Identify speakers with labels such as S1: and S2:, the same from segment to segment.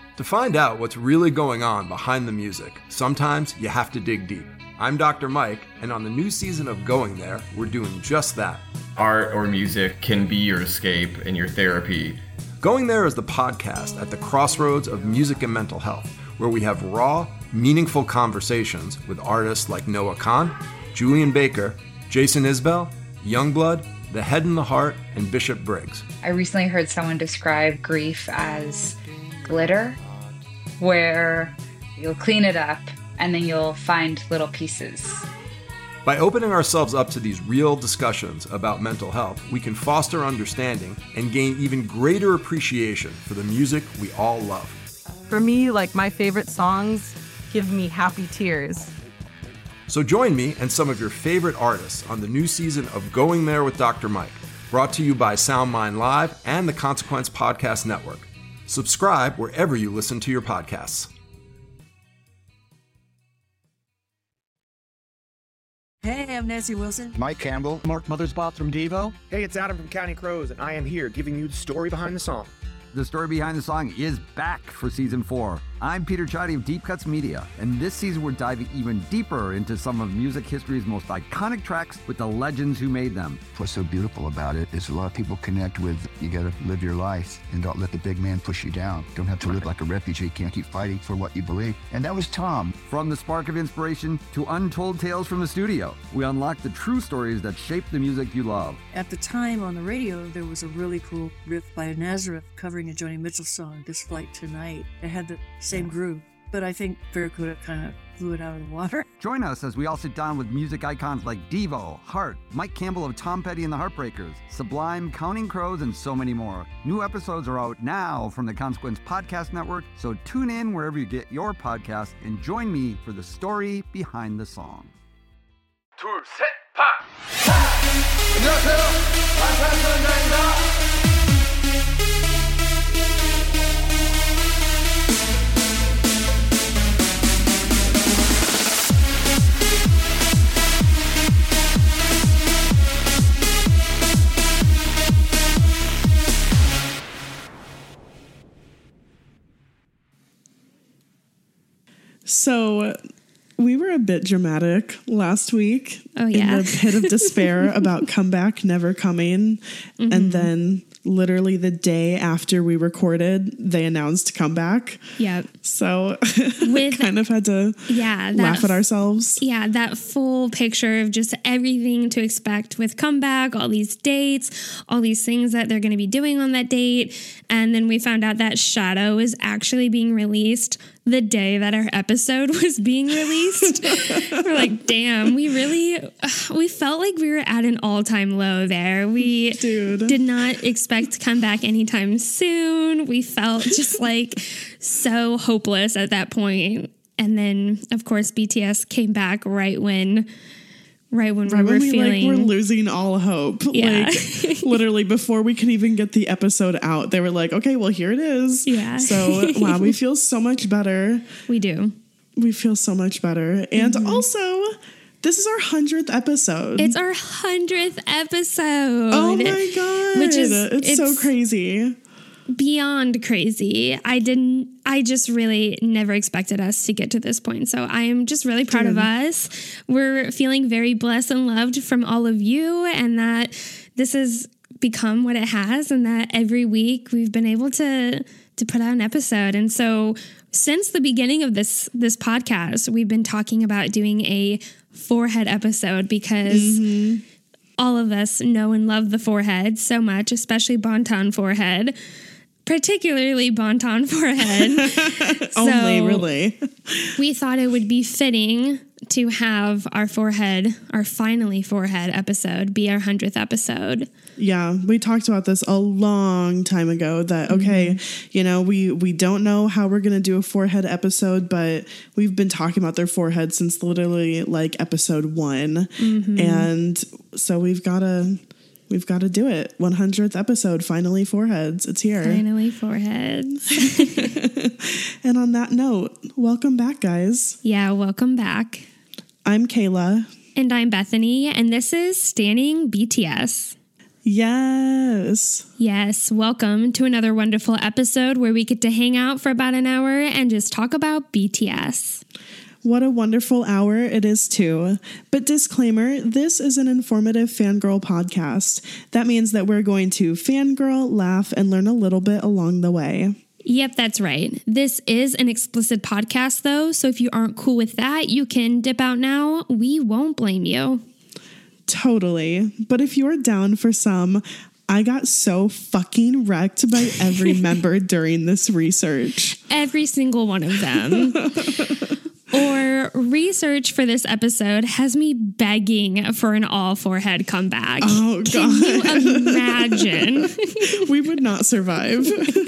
S1: To find out what's really going on behind the music, sometimes you have to dig deep. I'm Dr. Mike, and on the new season of Going There, we're doing just that.
S2: Art or music can be your escape and your therapy.
S1: Going There is the podcast at the crossroads of music and mental health, where we have raw, meaningful conversations with artists like Noah Kahan, Julian Baker, Jason Isbell, Youngblood, The Head and the Heart, and Bishop Briggs.
S3: I recently heard someone describe grief as glitter, where you'll clean it up and then you'll find little pieces.
S1: By opening ourselves up to these real discussions about mental health, we can foster understanding and gain even greater appreciation for the music we all love.
S4: For me, my favorite songs give me happy tears.
S1: So join me and some of your favorite artists on the new season of Going There with Dr. Mike, brought to you by SoundMind Live and the Consequence Podcast Network. Subscribe wherever you listen to your podcasts.
S5: Hey, I'm Nancy Wilson.
S6: Mike Campbell.
S7: Mark Mothersbaugh from Devo.
S8: Hey, it's Adam from Counting Crows, and I am here giving you the story behind the song.
S9: The story behind the song is back for season 4. I'm Peter Chadi of Deep Cuts Media, and this season we're diving even deeper into some of music history's most iconic tracks with the legends who made them.
S6: What's so beautiful about it is a lot of people connect with, you gotta live your life and don't let the big man push you down. Don't have to live like a refugee, can't keep fighting for what you believe. And that was Tom.
S9: From the spark of inspiration to untold tales from the studio, we unlock the true stories that shape the music you love.
S5: At the time on the radio, there was a really cool riff by Nazareth covering a Joni Mitchell song, This Flight Tonight. It had the same groove, but I think Barracuda kind of blew it out of the water.
S9: Join us as we all sit down with music icons like Devo, Heart, Mike Campbell of Tom Petty and the Heartbreakers, Sublime, Counting Crows, and so many more. New episodes are out now from the Consequence Podcast Network, so tune in wherever you get your podcasts and join me for the story behind the song.
S1: 둘, 셋, 파!
S10: So we were a bit dramatic last week in the pit of despair about Comeback never coming. Mm-hmm. And then literally the day after we recorded, they announced Comeback.
S11: Yep.
S10: So we kind of had to laugh at ourselves.
S11: Yeah, that full picture of just everything to expect with Comeback, all these dates, all these things that they're going to be doing on that date. And then we found out that Shadow is actually being released the day that our episode was being released. We're like, damn, we felt like we were at an all-time low there. We did not expect to come back anytime soon. We felt just so hopeless at that point. And then, of course, BTS came back right when we were feeling
S10: we're losing all hope.
S11: Yeah.
S10: Literally before we could even get the episode out, they were like, okay, well, here it is.
S11: Yeah.
S10: So wow, we feel so much better.
S11: We do.
S10: We feel so much better. And also, this is our 100th episode.
S11: It's our 100th episode.
S10: Oh my God. It's so crazy.
S11: Beyond crazy. I just really never expected us to get to this point. So I am just really proud of us. We're feeling very blessed and loved from all of you, and that this has become what it has, and that every week we've been able to put out an episode. And so since the beginning of this podcast, we've been talking about doing a forehead episode because all of us know and love the forehead so much, especially Bonton forehead. Particularly Bonton forehead.
S10: Only, really.
S11: We thought it would be fitting to have our finally forehead episode be our 100th episode.
S10: Yeah, we talked about this a long time ago that, okay, we don't know how we're going to do a forehead episode, but we've been talking about their forehead since literally episode 1. And so we've got to do it. 100th episode, finally foreheads. It's here.
S11: Finally foreheads.
S10: And on that note, welcome back, guys.
S11: Yeah, welcome back.
S10: I'm Kayla.
S11: And I'm Bethany, and this is Standing BTS.
S10: Yes.
S11: Yes, welcome to another wonderful episode where we get to hang out for about an hour and just talk about BTS.
S10: What a wonderful hour it is too. But disclaimer, this is an informative fangirl podcast. That means that we're going to fangirl, laugh, and learn a little bit along the way.
S11: Yep, that's right. This is an explicit podcast though, so if you aren't cool with that, you can dip out now. We won't blame you.
S10: Totally. But if you're down for some, I got so fucking wrecked by every member during this research.
S11: Every single one of them. Or research for this episode has me begging for an all forehead comeback.
S10: Oh, God.
S11: Can you imagine?
S10: We would not survive.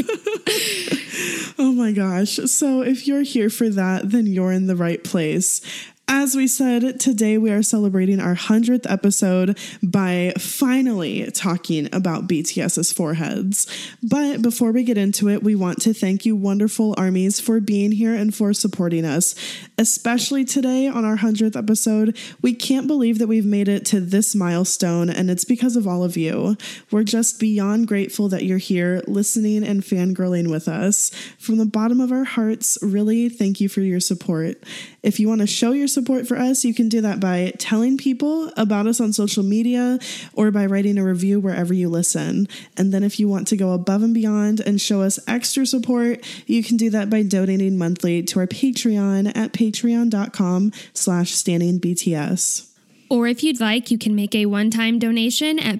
S10: Oh my gosh. So if you're here for that, then you're in the right place. As we said, today we are celebrating our 100th episode by finally talking about BTS's foreheads. But before we get into it, we want to thank you wonderful armies for being here and for supporting us, especially today on our 100th episode. We can't believe that we've made it to this milestone, and it's because of all of you. We're just beyond grateful that you're here listening and fangirling with us. From the bottom of our hearts, really thank you for your support. If you want to show your support for us, you can do that by telling people about us on social media or by writing a review wherever you listen. And then if you want to go above and beyond and show us extra support, you can do that by donating monthly to our Patreon at patreon.com/standingbts.
S11: Or if you'd like, you can make a one-time donation at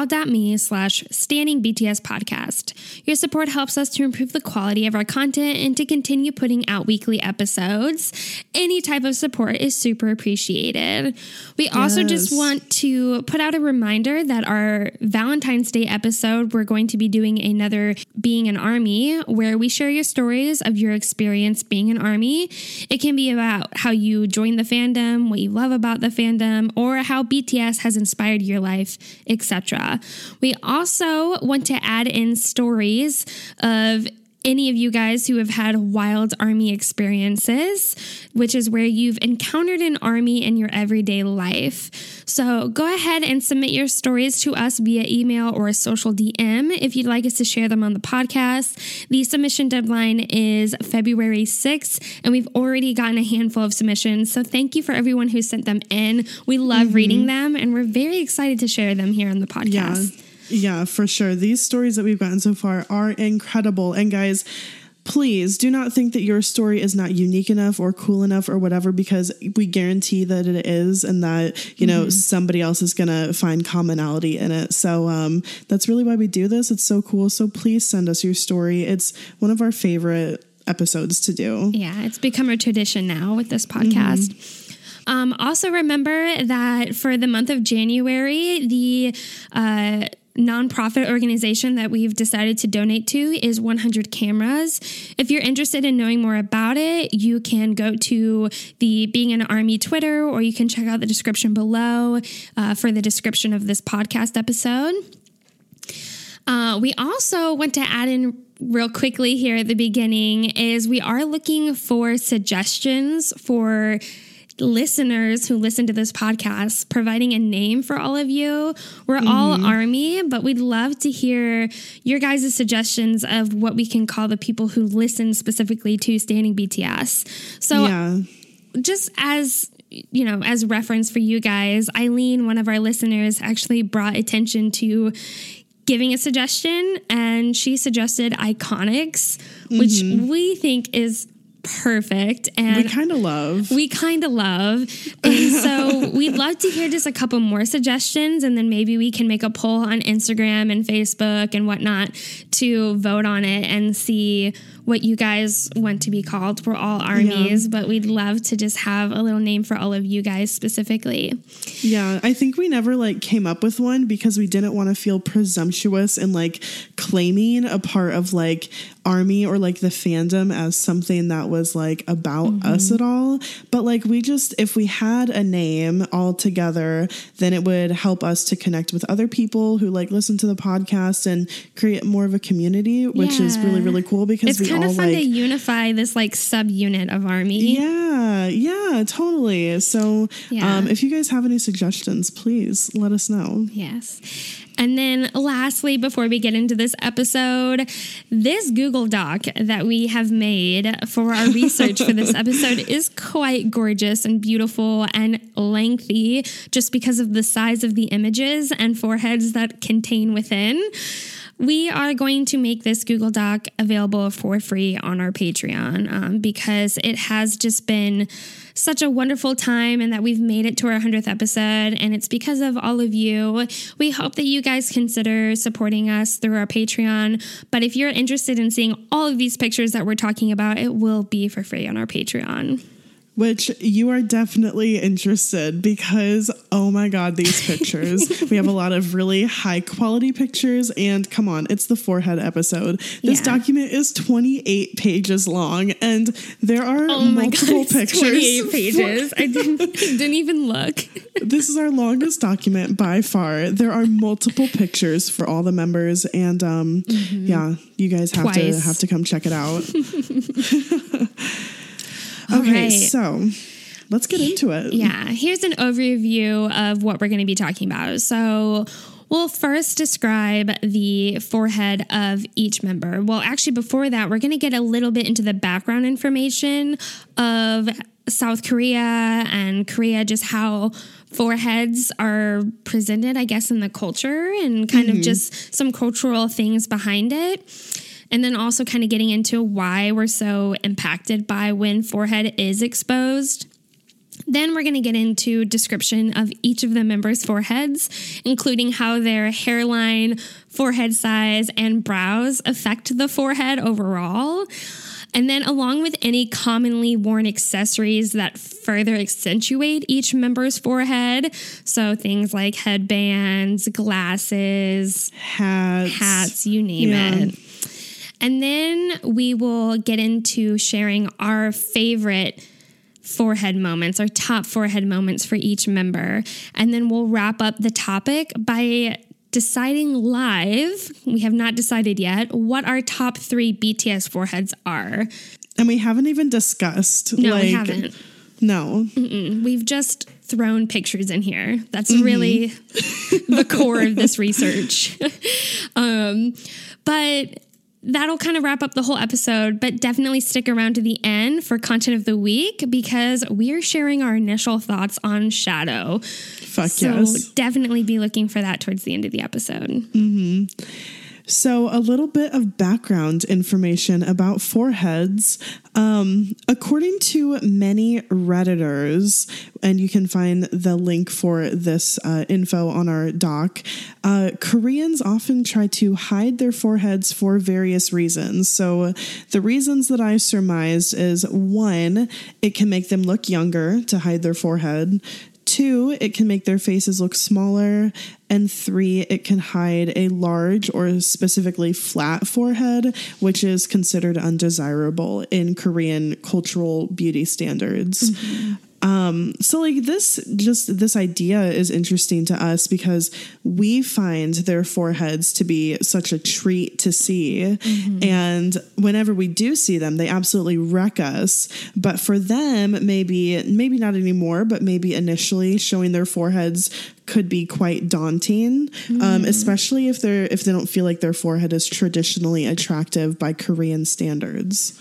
S11: paypal.me/standingbtspodcast. Your support helps us to improve the quality of our content and to continue putting out weekly episodes. Any type of support is super appreciated. We also just want to put out a reminder that our Valentine's Day episode, we're going to be doing another Being an Army, where we share your stories of your experience being an Army. It can be about how you joined the fandom, what you love about the fandom, or how BTS has inspired your life, etc. We also want to add in stories of any of you guys who have had wild army experiences, which is where you've encountered an army in your everyday life. So go ahead and submit your stories to us via email or a social DM if you'd like us to share them on the podcast. The submission deadline is February 6th, and we've already gotten a handful of submissions. So thank you for everyone who sent them in. We love reading them, and we're very excited to share them here on the podcast.
S10: Yeah, for sure. These stories that we've gotten so far are incredible. And guys, please do not think that your story is not unique enough or cool enough or whatever, because we guarantee that it is, and that, you know, somebody else is going to find commonality in it. So that's really why we do this. It's so cool. So please send us your story. It's one of our favorite episodes to do.
S11: Yeah, it's become a tradition now with this podcast. Also remember that for the month of January, the nonprofit organization that we've decided to donate to is 100 Cameras. If you're interested in knowing more about it, you can go to the Being an Army Twitter, or you can check out the description below for the description of this podcast episode. We also want to add in real quickly here at the beginning is we are looking for suggestions for listeners who listen to this podcast, providing a name for all of you. We're all Army, but we'd love to hear your guys' suggestions of what we can call the people who listen specifically to Standing BTS. So just as, you know, as reference for you guys, Eileen, one of our listeners, actually brought attention to giving a suggestion, and she suggested Iconics, which we think is perfect, and we kind of love, and so we'd love to hear just a couple more suggestions, and then maybe we can make a poll on Instagram and Facebook and whatnot to vote on it and see what you guys want to be called. We're all Armies, but we'd love to just have a little name for all of you guys specifically.
S10: Yeah, I think we never came up with one because we didn't want to feel presumptuous and claiming a part of Army or the fandom as something that was about us at all. But we just, if we had a name all together, then it would help us to connect with other people who listen to the podcast and create more of a community, which is really, really cool because
S11: it's kind of fun to unify this subunit of Army.
S10: Yeah, totally. So if you guys have any suggestions, please let us know.
S11: Yes. And then lastly, before we get into this episode, this Google Doc that we have made for our research for this episode is quite gorgeous and beautiful and lengthy just because of the size of the images and foreheads that contain within. We are going to make this Google Doc available for free on our Patreon because it has just been such a wonderful time and that we've made it to our 100th episode. And it's because of all of you. We hope that you guys consider supporting us through our Patreon. But if you're interested in seeing all of these pictures that we're talking about, it will be for free on our Patreon.
S10: Which you are definitely interested because, oh my God, these pictures. We have a lot of really high quality pictures and come on, it's the forehead episode. This document is 28 pages long and there are multiple pictures.
S11: 28 pages. I didn't even look.
S10: This is our longest document by far. There are multiple pictures for all the members and yeah, you guys have to come check it out. Okay, so let's get into it.
S11: Yeah, here's an overview of what we're going to be talking about. So we'll first describe the forehead of each member. Well, actually, before that, we're going to get a little bit into the background information of South Korea and Korea, just how foreheads are presented, I guess, in the culture and kind of just some cultural things behind it. And then also kind of getting into why we're so impacted by when forehead is exposed. Then we're going to get into description of each of the members' foreheads, including how their hairline, forehead size, and brows affect the forehead overall. And then along with any commonly worn accessories that further accentuate each member's forehead. So things like headbands, glasses, hats, you name it. And then we will get into sharing our favorite forehead moments, our top forehead moments for each member. And then we'll wrap up the topic by deciding live, we have not decided yet, what our top 3 BTS foreheads are.
S10: And we haven't even discussed.
S11: No, we haven't.
S10: No.
S11: We've just thrown pictures in here. That's really the core of this research. But that'll kind of wrap up the whole episode, but definitely stick around to the end for content of the week because we are sharing our initial thoughts on Shadow. So definitely be looking for that towards the end of the episode.
S10: So a little bit of background information about foreheads. According to many Redditors, and you can find the link for this info on our doc, Koreans often try to hide their foreheads for various reasons. So the reasons that I surmised is 1, it can make them look younger to hide their forehead. 2, it can make their faces look smaller. And 3, it can hide a large or specifically flat forehead, which is considered undesirable in Korean cultural beauty standards. So like this idea is interesting to us because we find their foreheads to be such a treat to see. And whenever we do see them, they absolutely wreck us. But for them, maybe not anymore, but maybe initially showing their foreheads could be quite daunting, especially if they don't feel like their forehead is traditionally attractive by Korean standards.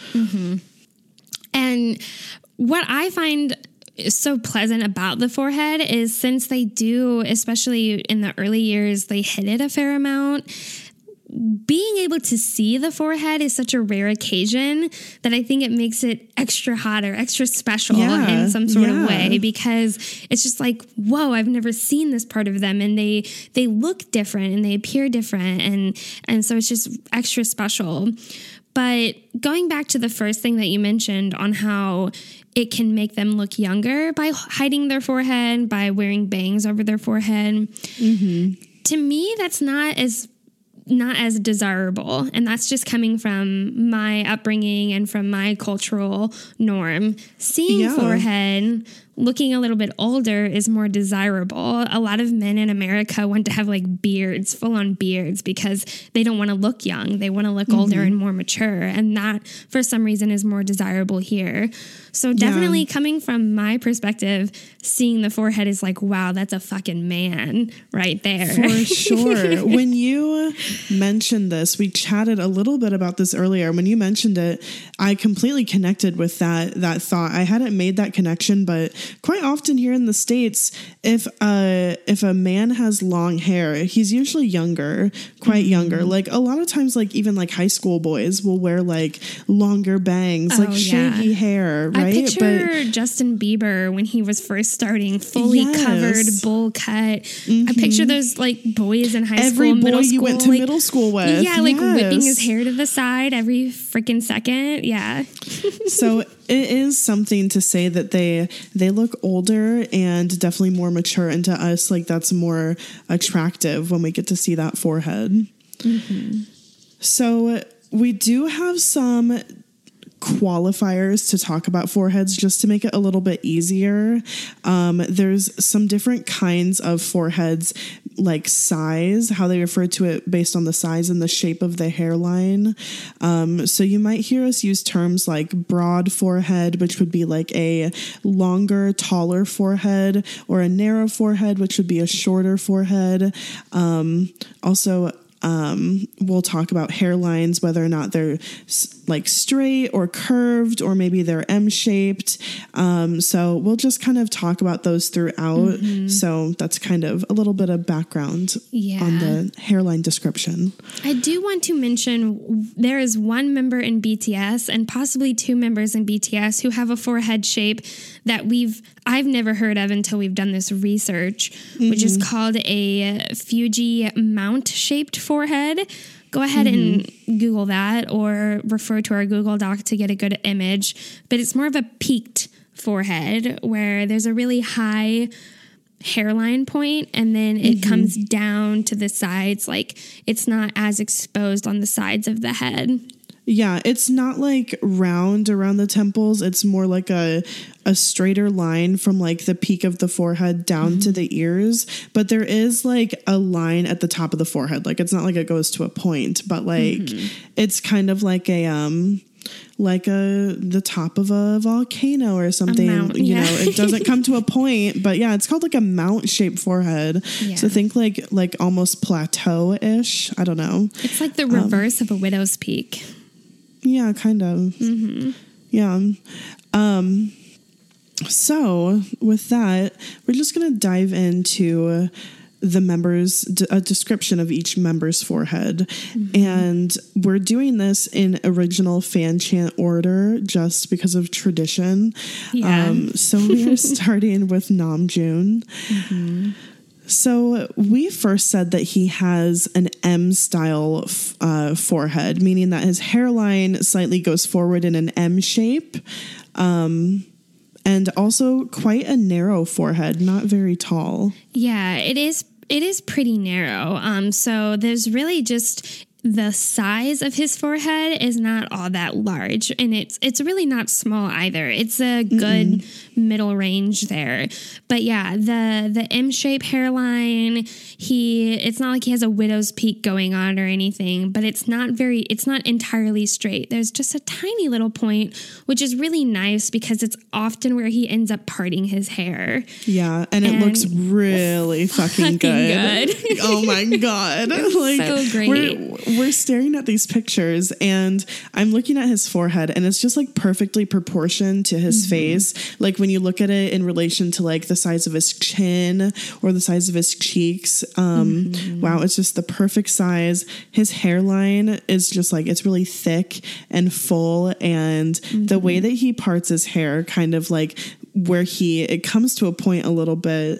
S11: And what I find is so pleasant about the forehead is since they do, especially in the early years, they hit it a fair amount. Being able to see the forehead is such a rare occasion that I think it makes it extra hot or extra special in some sort of way because it's just like, whoa, I've never seen this part of them. And they look different and they appear different. And so it's just extra special. But going back to the first thing that you mentioned on how it can make them look younger by hiding their forehead, by wearing bangs over their forehead. To me, that's not as not as desirable. And that's just coming from my upbringing and from my cultural norm. Seeing forehead looking a little bit older is more desirable. A lot of men in America want to have like beards, full on beards, because they don't want to look young. They want to look older and more mature. And that for some reason is more desirable here. So definitely coming from my perspective, seeing the forehead is like, wow, that's a fucking man right there.
S10: For sure. When you mentioned this, we chatted a little bit about this earlier. When you mentioned it, I completely connected with that thought. I hadn't made that connection, but quite often here in the States, if a man has long hair, he's usually younger, quite younger. Like a lot of times, like even like high school boys will wear like longer bangs, like shaggy hair, right?
S11: I picture Justin Bieber when he was first starting, fully covered, bowl cut. I picture those like boys in high school, middle school. You went to
S10: middle school with.
S11: Yeah, like whipping his hair to the side every freaking second. Yeah.
S10: So it is something to say that they look older and definitely more mature, and to us, like that's more attractive when we get to see that forehead. So we do have some qualifiers to talk about foreheads just to make it a little bit easier. There's some different kinds of foreheads, like size, how they refer to it based on the size and the shape of the hairline. So you might hear us use terms like broad forehead, which would be like a longer, taller forehead, or a narrow forehead, which would be a shorter forehead. We'll talk about hairlines, whether or not they're like straight or curved, or maybe they're M-shaped. So we'll just kind of talk about those throughout. So that's kind of a little bit of background on the hairline description.
S11: I do want to mention there is one member in BTS and possibly two members in BTS who have a forehead shape that I've never heard of until we've done this research, which is called a Fuji mount-shaped forehead. Go ahead and Google that, or refer to our Google Doc to get a good image. But it's more of a peaked forehead where there's a really high hairline point, and then it comes down to the sides. Like it's not as exposed on the sides of the head.
S10: Yeah, it's not like round around the temples. It's more like a straighter line from like the peak of the forehead down to the ears. But there is like a line at the top of the forehead. Like it's not like it goes to a point, but like it's kind of like the top of a volcano or something. Know, it doesn't come to a point, but yeah, it's called like a mount shaped forehead. Yeah. So think like almost plateau-ish. I don't know.
S11: It's like the reverse of a widow's peak.
S10: Yeah, kind of. Yeah. So with that, we're just going to dive into the members, a description of each member's forehead. And we're doing this in original fan chant order just because of tradition. Yeah. So we are starting with Namjoon. So we first said that he has an M-style forehead, meaning that his hairline slightly goes forward in an M shape, and also quite a narrow forehead, not very tall.
S11: Yeah, it is pretty narrow. So there's really just the size of his forehead is not all that large, and it's really not small either. It's a good middle range there. But yeah, the M-shaped hairline, it's not like he has a widow's peak going on or anything, but it's not entirely straight. There's just a tiny little point, which is really nice because it's often where he ends up parting his hair.
S10: Yeah, and it looks really fucking good. Oh my God.
S11: Like, so great.
S10: We're staring at these pictures, and I'm looking at his forehead, and it's just like perfectly proportioned to his face. Like when you look at it in relation to like the size of his chin or the size of his cheeks, wow, it's just the perfect size. His hairline is just like, it's really thick and full, and the way that he parts his hair, kind of like where it comes to a point a little bit,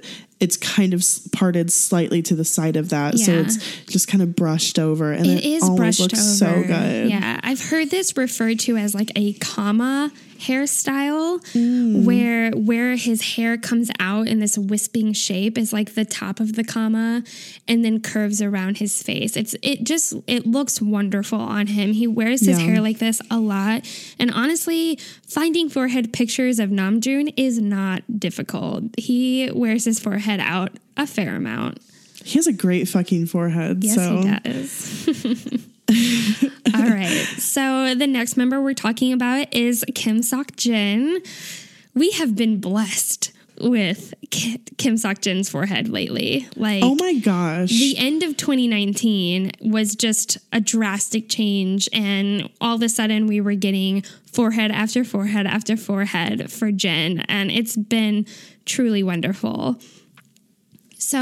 S10: it's kind of parted slightly to the side of that. So it's just kind of brushed over, and it
S11: is
S10: always
S11: brushed
S10: looks
S11: over.
S10: so good.
S11: Yeah. I've heard this referred to as like a comma hairstyle, where his hair comes out in this wisping shape is like the top of the comma and then curves around his face. It looks wonderful on him. He wears his hair like this a lot. And honestly, finding forehead pictures of Namjoon is not difficult. He wears his forehead out a fair amount.
S10: He has a great fucking forehead.
S11: Yes,
S10: so.
S11: he does. All right. So the next member we're talking about is Kim Seok-jin. We have been blessed with Kim Seok-jin's forehead lately. Like,
S10: oh my gosh.
S11: The end of 2019 was just a drastic change, and all of a sudden we were getting forehead after forehead after forehead for Jin, and it's been truly wonderful. So,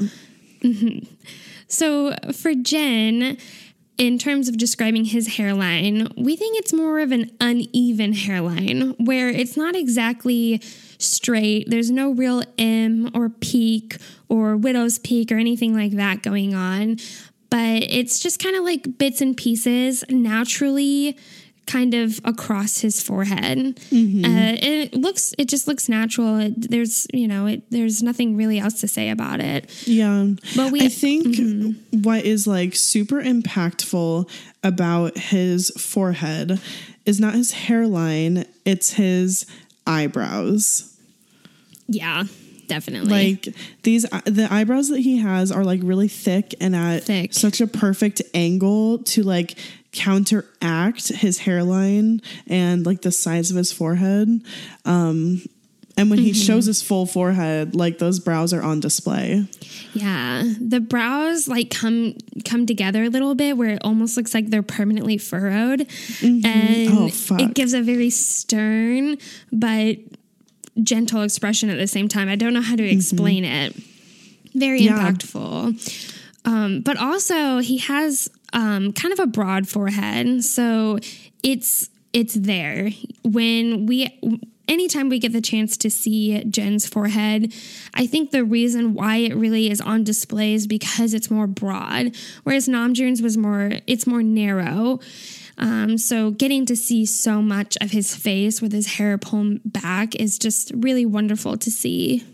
S11: So for Jin, in terms of describing his hairline, we think it's more of an uneven hairline where it's not exactly straight. There's no real M or peak or widow's peak or anything like that going on, but it's just kind of like bits and pieces naturally kind of across his forehead. It just looks natural. There's nothing really else to say about it.
S10: Yeah. But I think what is like super impactful about his forehead is not his hairline, it's his eyebrows.
S11: Yeah, definitely.
S10: Like the eyebrows that he has are like really thick and at such a perfect angle to like counteract his hairline and like the size of his forehead. And when he shows his full forehead, like those brows are on display.
S11: Yeah. The brows like come together a little bit where it almost looks like they're permanently furrowed. And it gives a very stern but gentle expression at the same time. I don't know how to explain it. Very impactful. But also he has kind of a broad forehead. So it's there. Anytime we get the chance to see Jen's forehead, I think the reason why it really is on display is because it's more broad, whereas Namjoon's it's more narrow. So getting to see so much of his face with his hair pulled back is just really wonderful to see.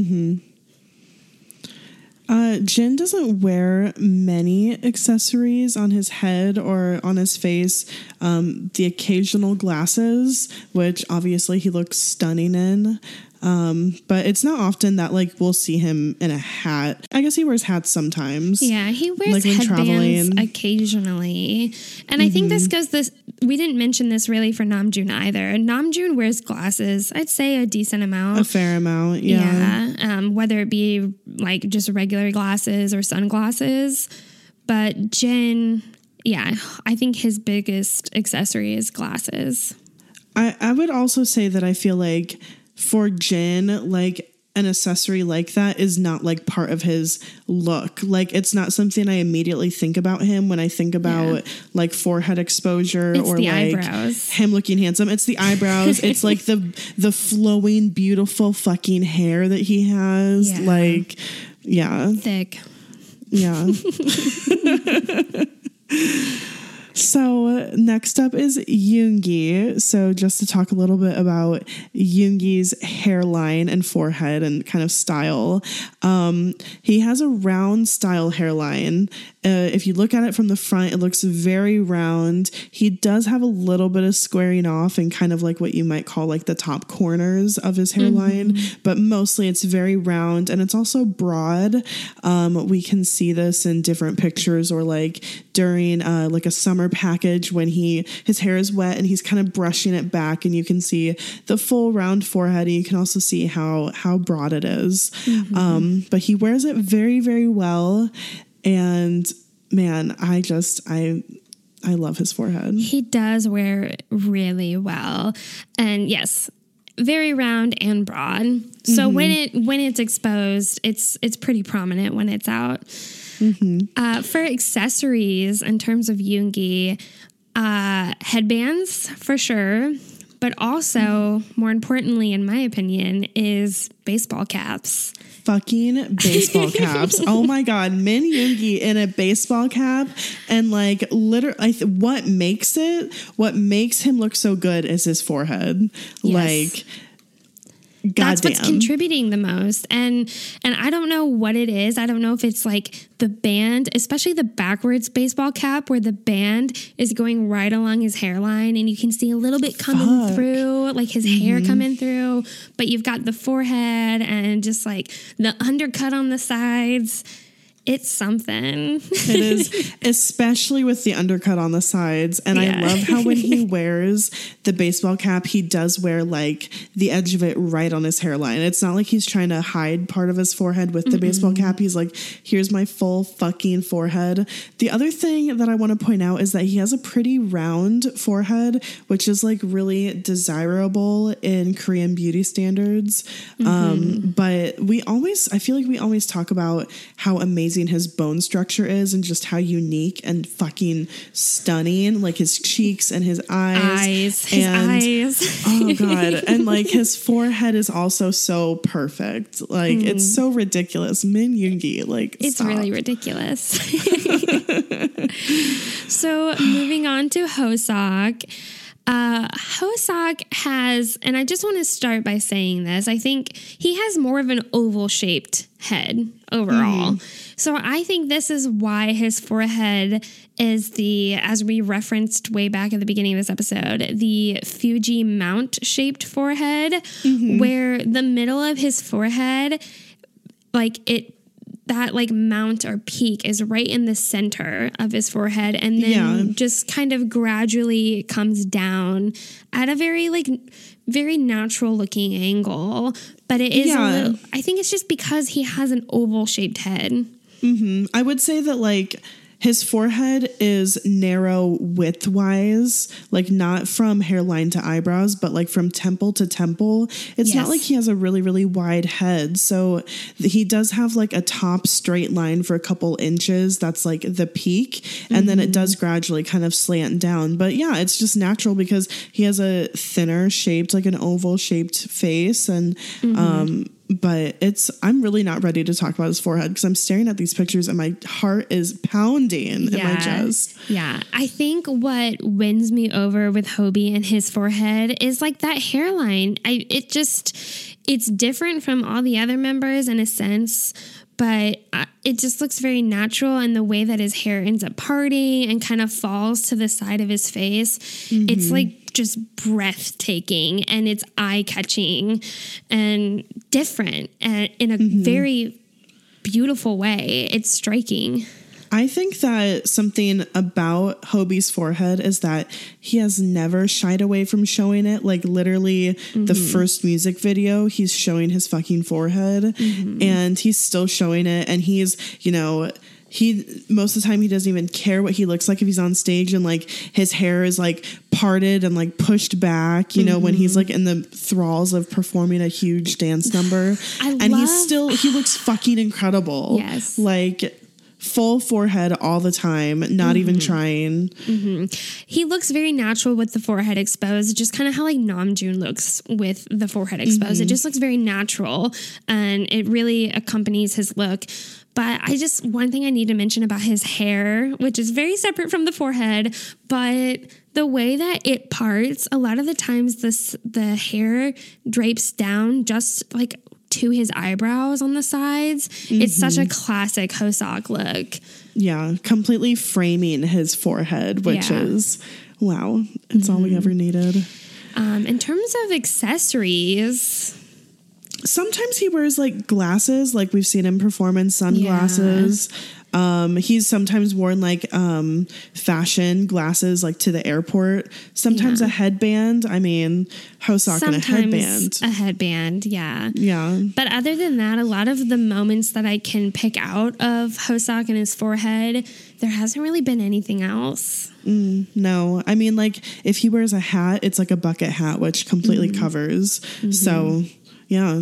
S10: Jin doesn't wear many accessories on his head or on his face. The occasional glasses, which obviously he looks stunning in. But it's not often that like we'll see him in a hat. I guess he wears hats sometimes.
S11: Yeah, he wears like headbands occasionally. And I think we didn't mention this really for Namjoon either. Namjoon wears glasses, I'd say a decent amount.
S10: A fair amount, yeah.
S11: Whether it be like just regular glasses or sunglasses. But Jin, I think his biggest accessory is glasses.
S10: I would also say that I feel like for Jin, like an accessory like that is not like part of his look. Like it's not something I immediately think about him when I think about like forehead exposure or like
S11: eyebrows.
S10: Him looking handsome. It's the eyebrows. It's like the flowing, beautiful fucking hair that he has.
S11: Yeah.
S10: Like,
S11: thick.
S10: Yeah. So next up is Yoongi. So just to talk a little bit about Yoongi's hairline and forehead and kind of style. He has a round style hairline. If you look at it from the front, it looks very round. He does have a little bit of squaring off and kind of like what you might call like the top corners of his hairline, but mostly it's very round and it's also broad. We can see this in different pictures or like during like a summer package when his hair is wet and he's kind of brushing it back and you can see the full round forehead and you can also see how broad it is. But he wears it very, very well. And man, I love his forehead.
S11: He does wear it really well. And yes, very round and broad. So when it's exposed, it's pretty prominent when it's out. For accessories in terms of Yoongi, headbands for sure. but also, more importantly, in my opinion, is baseball caps.
S10: Fucking baseball caps. Oh my God. Min Yoongi in a baseball cap. And like literally what makes him look so good is his forehead.
S11: Yes.
S10: Like,
S11: that's
S10: goddamn.
S11: what's contributing the most. And I don't know what it is. I don't know if it's like the band, especially the backwards baseball cap where the band is going right along his hairline and you can see a little bit coming through, like his hair coming through, but you've got the forehead and just like the undercut on the sides. It's something.
S10: It is, especially with the undercut on the sides. And I love how when he wears the baseball cap, he does wear like the edge of it right on his hairline. It's not like he's trying to hide part of his forehead with the baseball cap. He's like, here's my full fucking forehead. The other thing that I want to point out is that he has a pretty round forehead, which is like really desirable in Korean beauty standards. But I feel like we always talk about how amazing his bone structure is and just how unique and fucking stunning, like his cheeks and his eyes.
S11: His eyes.
S10: Oh God. And like his forehead is also so perfect. Like it's so ridiculous. Min Yoongi, like
S11: it's
S10: stop.
S11: really ridiculous. So moving on to Hoseok. Hoseok has, and I just want to start by saying this, I think he has more of an oval shaped head overall. So I think this is why his forehead is as we referenced way back at the beginning of this episode, the Fuji mount shaped forehead, where the middle of his forehead, that like mount or peak is right in the center of his forehead and then just kind of gradually comes down at a very natural looking angle. But it is I think it's just because he has an oval shaped head.
S10: I would say that like his forehead is narrow width-wise, like not from hairline to eyebrows, but like from temple to temple. It's not like he has a really, really wide head. So he does have like a top straight line for a couple inches. That's like the peak. And then it does gradually kind of slant down. But yeah, it's just natural because he has a thinner shaped, like an oval shaped face. And but I'm really not ready to talk about his forehead because I'm staring at these pictures and my heart is pounding in my chest.
S11: Yeah. I think what wins me over with Hobie and his forehead is like that hairline. It's different from all the other members in a sense, but it just looks very natural, and the way that his hair ends up parting and kind of falls to the side of his face, it's like just breathtaking, and it's eye-catching and different and in a very beautiful way. It's striking.
S10: I think that something about Hobie's forehead is that he has never shied away from showing it. Like literally the first music video, he's showing his fucking forehead and he's still showing it. And he's, most of the time he doesn't even care what he looks like if he's on stage, and like his hair is like parted and like pushed back, when he's like in the thralls of performing a huge dance number. He looks fucking incredible.
S11: Yes.
S10: Like full forehead all the time, not even trying.
S11: He looks very natural with the forehead exposed, just kind of how like Namjoon looks with the forehead exposed. It just looks very natural and it really accompanies his look. But one thing I need to mention about his hair, which is very separate from the forehead, but the way that it parts, a lot of the times the hair drapes down just like to his eyebrows on the sides. It's such a classic Hoseok look.
S10: Yeah, completely framing his forehead, which is, wow, it's all we ever needed.
S11: In terms of accessories,
S10: sometimes he wears like glasses, like we've seen him perform in sunglasses. He's sometimes worn like fashion glasses, like to the airport. Sometimes a headband. I mean, Hoseok and a headband.
S11: A headband, yeah.
S10: Yeah.
S11: But other than that, a lot of the moments that I can pick out of Hoseok and his forehead, there hasn't really been anything else.
S10: No. I mean, like if he wears a hat, it's like a bucket hat, which completely covers. So, yeah.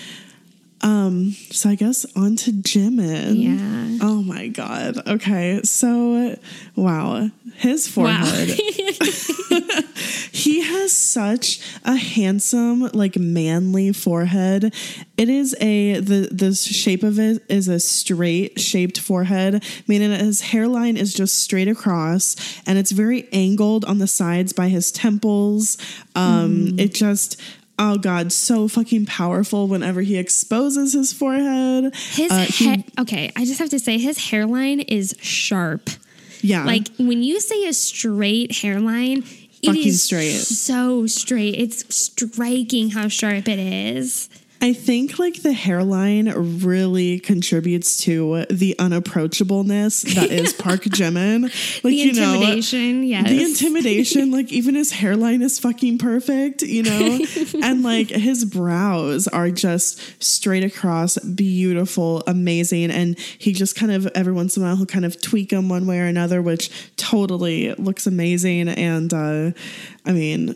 S10: So I guess on to Jimin.
S11: Yeah.
S10: Oh my God. Okay. So, wow. His forehead. He has such a handsome, like manly forehead. It is the shape of it is a straight shaped forehead, meaning that his hairline is just straight across, and it's very angled on the sides by his temples. It just, oh God, so fucking powerful whenever he exposes his forehead.
S11: His okay, I just have to say his hairline is sharp.
S10: Yeah.
S11: Like when you say a straight hairline, it is
S10: straight.
S11: So straight. It's striking how sharp it is.
S10: I think like the hairline really contributes to the unapproachableness that is Park Jimin. Like,
S11: the intimidation, yes.
S10: The intimidation, like even his hairline is fucking perfect, you know? And like his brows are just straight across, beautiful, amazing. And he just kind of, every once in a while, he'll kind of tweak them one way or another, which totally looks amazing. And I mean,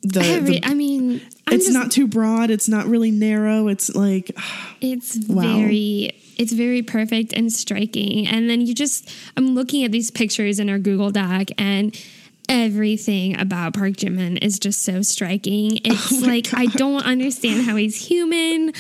S10: it's not too broad. It's not really narrow. It's like,
S11: it's very perfect and striking. And then I'm looking at these pictures in our Google Doc, and everything about Park Jimin is just so striking. It's like, I don't understand how he's human.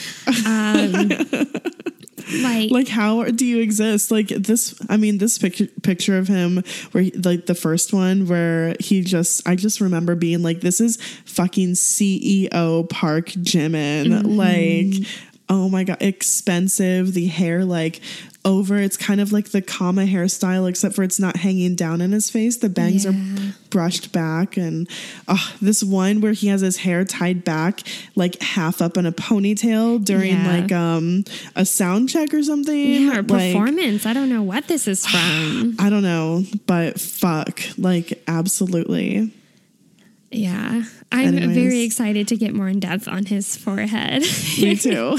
S11: Like
S10: how do you exist? Like this, I mean, this picture of him where like the first one where I just remember being like, this is fucking CEO Park Jimin. Like, oh my God, expensive. The hair like over, it's kind of like the Kama hairstyle, except for it's not hanging down in his face. The bangs are brushed back. And this one where he has his hair tied back like half up in a ponytail during like a sound check or something.
S11: Yeah, or performance. I don't know what this is from.
S10: I don't know, but fuck, like absolutely.
S11: Yeah, I'm very excited to get more in depth on his forehead.
S10: Me too.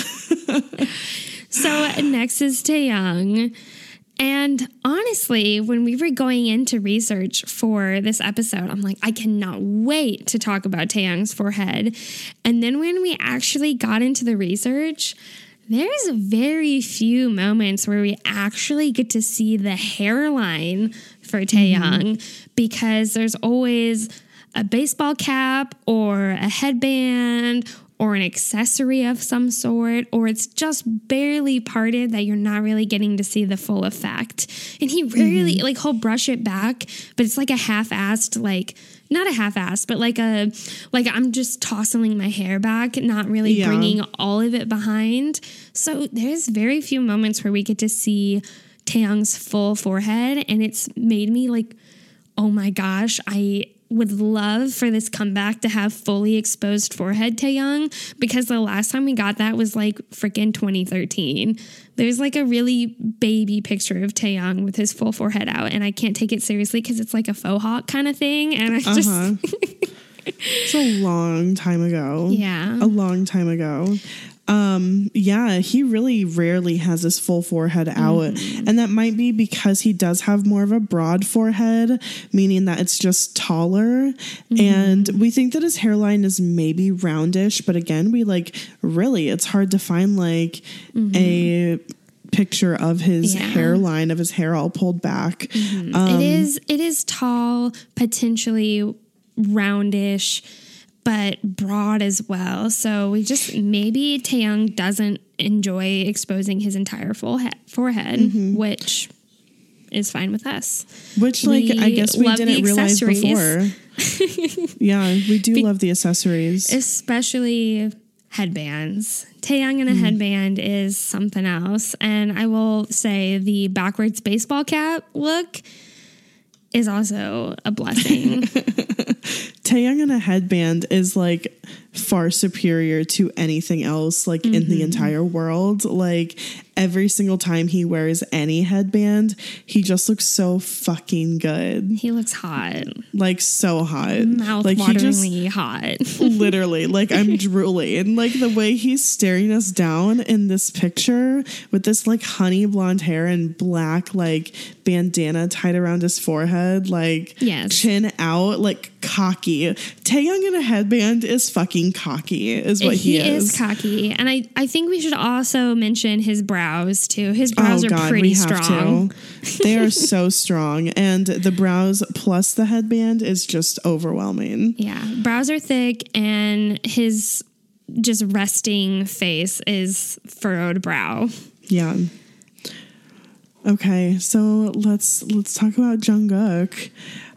S11: So next is Taeyang. And honestly, when we were going into research for this episode, I'm like, I cannot wait to talk about Taeyang's forehead. And then when we actually got into the research, there's very few moments where we actually get to see the hairline for Taeyang, because there's always a baseball cap or a headband or an accessory of some sort, or it's just barely parted that you're not really getting to see the full effect. And he rarely, like, he'll brush it back, but it's like a half-assed, like, not a half-assed, but like I'm just tossing my hair back, not really bringing all of it behind. So there's very few moments where we get to see Taeyang's full forehead, and it's made me like, oh my gosh, I would love for this comeback to have fully exposed forehead Taeyang, because the last time we got that was like freaking 2013. There's like a really baby picture of Taeyang with his full forehead out, and I can't take it seriously because it's like a faux hawk kind of thing, and I just
S10: it's a long time ago.
S11: Yeah,
S10: a long time ago. He really rarely has his full forehead out, and that might be because he does have more of a broad forehead, meaning that it's just taller, and we think that his hairline is maybe roundish, but again, it's hard to find like a picture of his hairline, of his hair all pulled back.
S11: It is tall, potentially roundish, but broad as well. So maybe Taeyang doesn't enjoy exposing his entire forehead, which is fine with us.
S10: Which, I guess we didn't realize before. Yeah, we do love the accessories.
S11: Especially headbands. Taeyang in a headband is something else. And I will say the backwards baseball cap look is also a blessing.
S10: Taeyang in a headband is like far superior to anything else like in the entire world. Like every single time he wears any headband, he just looks so fucking good.
S11: He looks hot.
S10: Like so hot.
S11: Mouth-wateringly hot.
S10: Literally, like I'm drooling. And like the way he's staring us down in this picture with this like honey blonde hair and black like bandana tied around his forehead, like chin out, like cocky. Taeyong in a headband is fucking cocky, is what he is.
S11: He is cocky. And I think we should also mention his brows, too. His brows are pretty strong.
S10: They are so strong. And the brows plus the headband is just overwhelming.
S11: Yeah. Brows are thick, and his just resting face is furrowed brow.
S10: Yeah. Okay, so let's talk about Jungkook.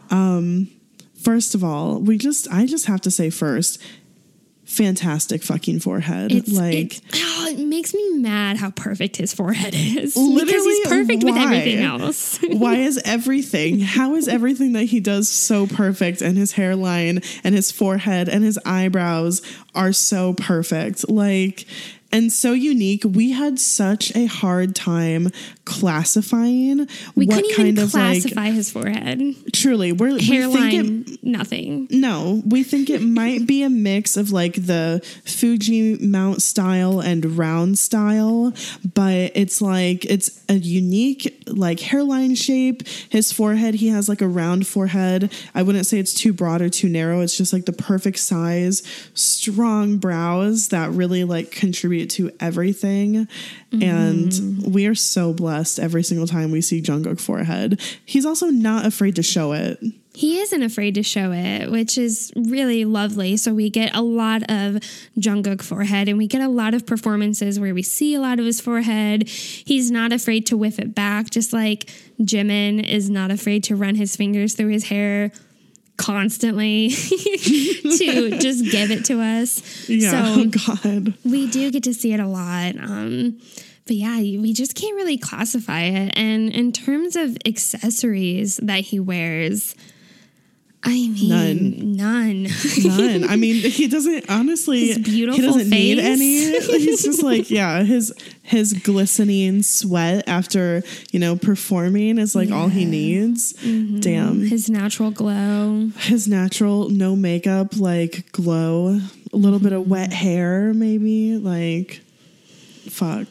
S10: First of all, I just have to say first, fantastic fucking forehead.
S11: It makes me mad how perfect his forehead is.
S10: Literally,
S11: because he's perfect with everything else.
S10: How is everything that he does so perfect, and his hairline and his forehead and his eyebrows are so perfect? And so unique. We had such a hard time classifying
S11: classify his forehead.
S10: Truly,
S11: hairline, nothing.
S10: No, we think it might be a mix of the Fuji mount style and round style, but it's a unique hairline shape. His forehead, he has a round forehead. I wouldn't say it's too broad or too narrow. It's just the perfect size, strong brows that really contribute to everything. Mm-hmm. And we are so blessed every single time we see Jungkook forehead. He's also not afraid to show it.
S11: He isn't afraid to show it, which is really lovely. So we get a lot of Jungkook forehead, and we get a lot of performances where we see a lot of his forehead. He's not afraid to whip it back, just like Jimin is not afraid to run his fingers through his hair constantly to just give it to us.
S10: Yeah,
S11: so
S10: God.
S11: We do get to see it a lot. But yeah, we just can't really classify it. And in terms of accessories that he wears, I mean, none.
S10: I mean, he doesn't, honestly,
S11: his beautiful
S10: he doesn't
S11: face.
S10: need any. He's just his glistening sweat after, performing is all he needs.
S11: Mm-hmm.
S10: Damn.
S11: His natural glow.
S10: His natural, no makeup, glow. A little bit of wet hair, maybe. Fuck.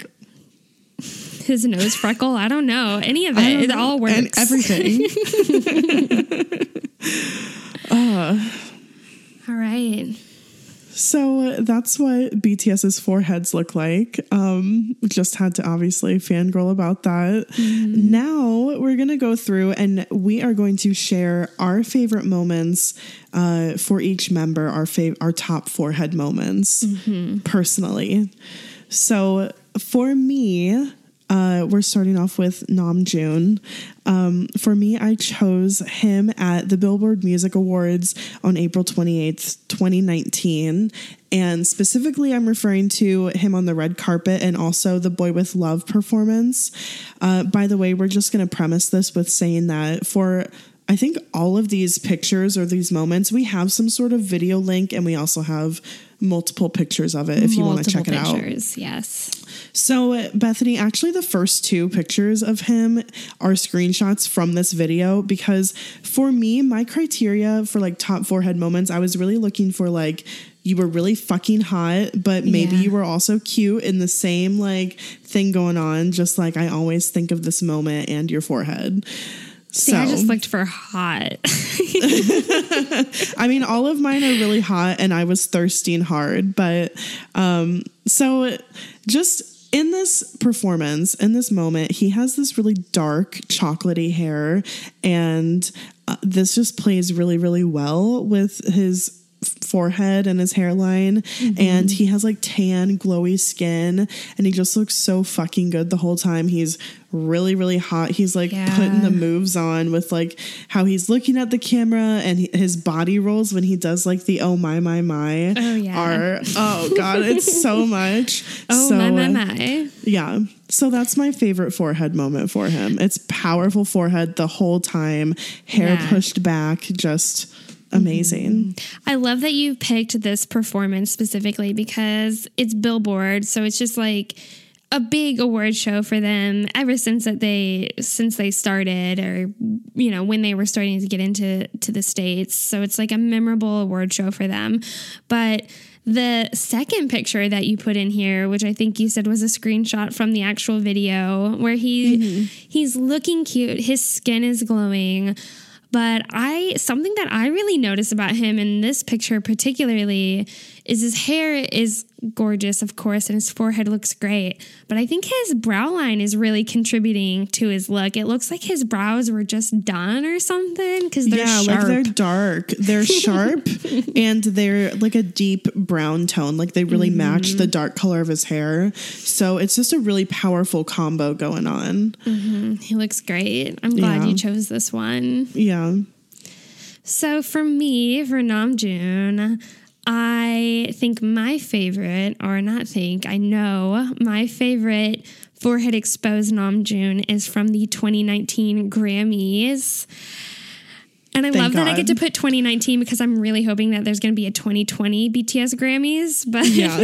S11: His nose freckle. I don't know. Any of it. It all works.
S10: And everything.
S11: All right.
S10: So that's what BTS's foreheads look like. Just had to obviously fangirl about that. Mm-hmm. Now we're going to go through and we are going to share our favorite moments for each member, our top forehead moments, personally. So for me, we're starting off with Namjoon. For me, I chose him at the Billboard Music Awards on April 28th, 2019. And specifically, I'm referring to him on the red carpet and also the Boy With Love performance. By the way, we're just going to premise this with saying that for, I think, all of these pictures or these moments, we have some sort of video link, and we also have multiple pictures of it if you want to check it out.
S11: Yes.
S10: So, Bethany, actually the first two pictures of him are screenshots from this video, because for me, my criteria for top forehead moments, I was really looking for you were really fucking hot, but maybe you were also cute in the same thing going on. Just I always think of this moment and your forehead.
S11: See, I just looked for hot.
S10: I mean, all of mine are really hot, and I was thirsting hard. But so just in this performance, in this moment, he has this really dark chocolatey hair, and this just plays really, really well with his forehead and his hairline. And he has tan glowy skin, and he just looks so fucking good the whole time. He's really, really hot. He's putting the moves on with how he's looking at the camera, and his body rolls when he does the oh my are, oh God, it's so much.
S11: My.
S10: Yeah. So that's my favorite forehead moment for him. It's powerful forehead the whole time, hair pushed back, just amazing.
S11: I love that you picked this performance specifically because it's Billboard, so it's just a big award show for them ever since they started, or when they were starting to get into the States. So it's a memorable award show for them. But the second picture that you put in here, which I think you said was a screenshot from the actual video, where he's looking cute, his skin is glowing. But something that I really notice about him in this picture particularly is his hair is gorgeous, of course, and his forehead looks great. But I think his brow line is really contributing to his look. It looks like his brows were just done or something because they're sharp.
S10: Like they're dark. They're sharp and they're like a deep brown tone. Like they really match the dark color of his hair. So it's just a really powerful combo going on.
S11: He looks great. I'm glad you chose this one.
S10: Yeah.
S11: So for me, for Namjoon, I think my favorite, or not think, I know my favorite forehead exposed Namjoon is from the 2019 Grammys. And I love that I get to put 2019 because I'm really hoping that there's going to be a 2020 BTS Grammys. But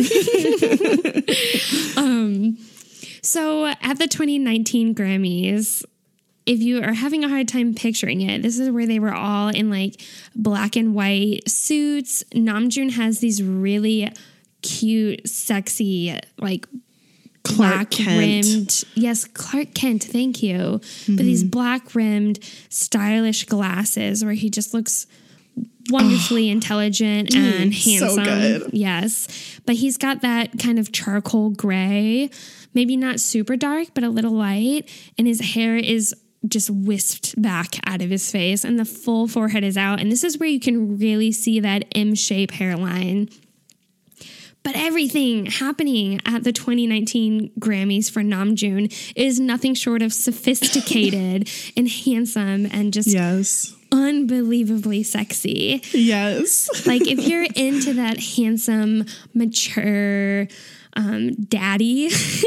S11: so at the 2019 Grammys, if you are having a hard time picturing it, this is where they were all in like black and white suits. Namjoon has these really cute, sexy, like black rimmed. Yes, Clark Kent. Thank you. But these black rimmed, stylish glasses where he just looks wonderfully intelligent and handsome.
S10: So good.
S11: Yes. But he's got that kind of charcoal gray, maybe not super dark, but a little light. And his hair is just whisked back out of his face and the full forehead is out. And this is where you can really see that M-shape hairline. But everything happening at the 2019 Grammys for Namjoon is nothing short of sophisticated and handsome and just unbelievably sexy.
S10: Yes.
S11: Like if you're into that handsome, mature daddy,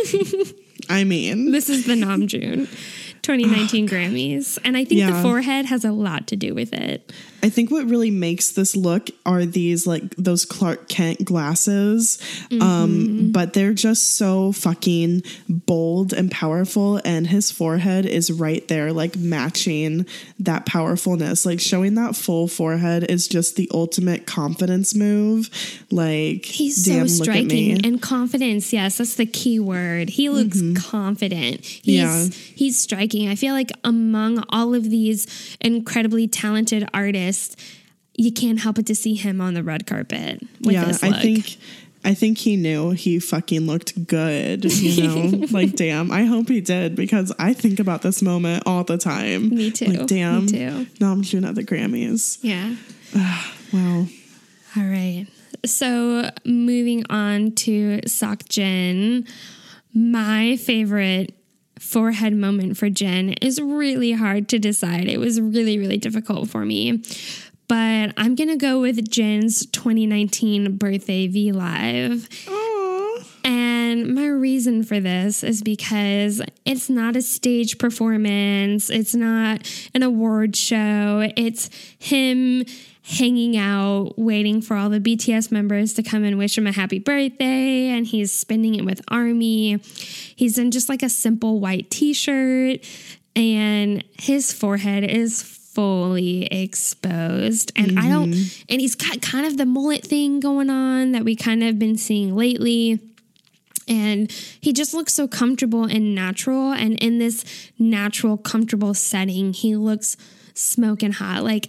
S10: I mean,
S11: this is the Namjoon 2019 Grammys. And I think the forehead has a lot to do with it.
S10: I think what really makes this look are these like those Clark Kent glasses. But they're just so fucking bold and powerful. And his forehead is right there, like matching that powerfulness. Like showing that full forehead is just the ultimate confidence move. Like
S11: he's so striking and confidence. Yes, that's the key word. He looks confident. He's striking. I feel like among all of these incredibly talented artists, you can't help but to see him on the red carpet with this look.
S10: I think he knew he fucking looked good, you know? Like, damn, I hope he did because I think about this moment all the time.
S11: Me too.
S10: Like, damn,
S11: me too.
S10: Namjoon at the Grammys.
S11: Yeah.
S10: Wow.
S11: All right. So moving on to Seokjin, my favorite forehead moment for Jin is really hard to decide. It was really, really difficult for me. But I'm going to go with Jin's 2019 birthday V Live.
S10: Aww.
S11: And my reason for this is because it's not a stage performance. It's not an award show. It's him hanging out, waiting for all the BTS members to come and wish him a happy birthday. And he's spending it with ARMY. He's in just like a simple white t-shirt. And his forehead is fully exposed. And and he's got kind of the mullet thing going on that we kind of been seeing lately. And he just looks so comfortable and natural. And in this natural, comfortable setting, he looks smoking hot. Like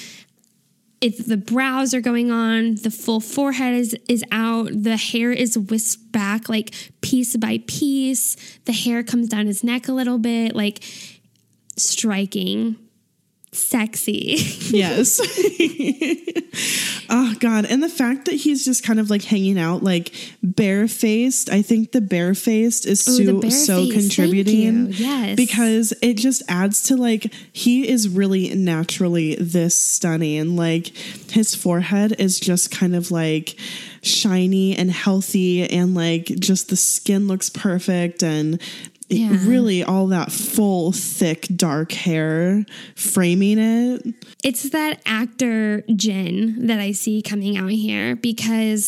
S11: if the brows are going on, the full forehead is out, the hair is whisked back like piece by piece. The hair comes down his neck a little bit, like striking. Sexy.
S10: Yes. Oh God. And the fact that he's just kind of like hanging out like barefaced. I think the barefaced is so contributing.
S11: Yes.
S10: Because it just adds to like he is really naturally this stunning. Like his forehead is just kind of like shiny and healthy and like just the skin looks perfect and really all that full, thick, dark hair framing it.
S11: It's that actor Jin that I see coming out here because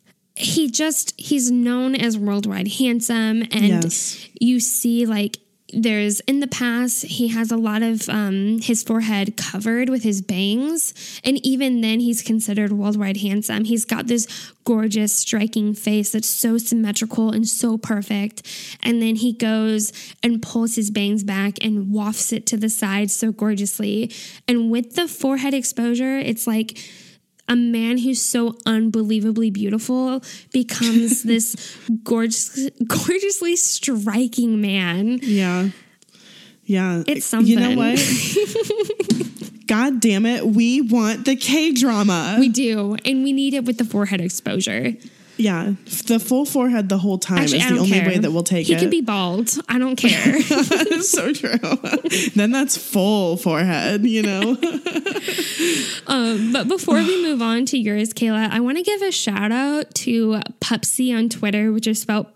S11: he's known as worldwide handsome and you see like there's in the past, he has a lot of his forehead covered with his bangs. And even then, he's considered worldwide handsome. He's got this gorgeous, striking face that's so symmetrical and so perfect. And then he goes and pulls his bangs back and wafts it to the side so gorgeously. And with the forehead exposure, it's like a man who's so unbelievably beautiful becomes this gorgeously striking man.
S10: Yeah. Yeah.
S11: It's something.
S10: You know what? God damn it. We want the K-drama.
S11: We do. And we need it with the forehead exposure.
S10: Yeah. The full forehead the whole time
S11: Actually,
S10: is the only way that we'll take it.
S11: He could be bald. I don't care.
S10: That's so true. Then that's full forehead, you know?
S11: But before we move on to yours, Kayla, I want to give a shout out to Pupsy on Twitter, which is spelled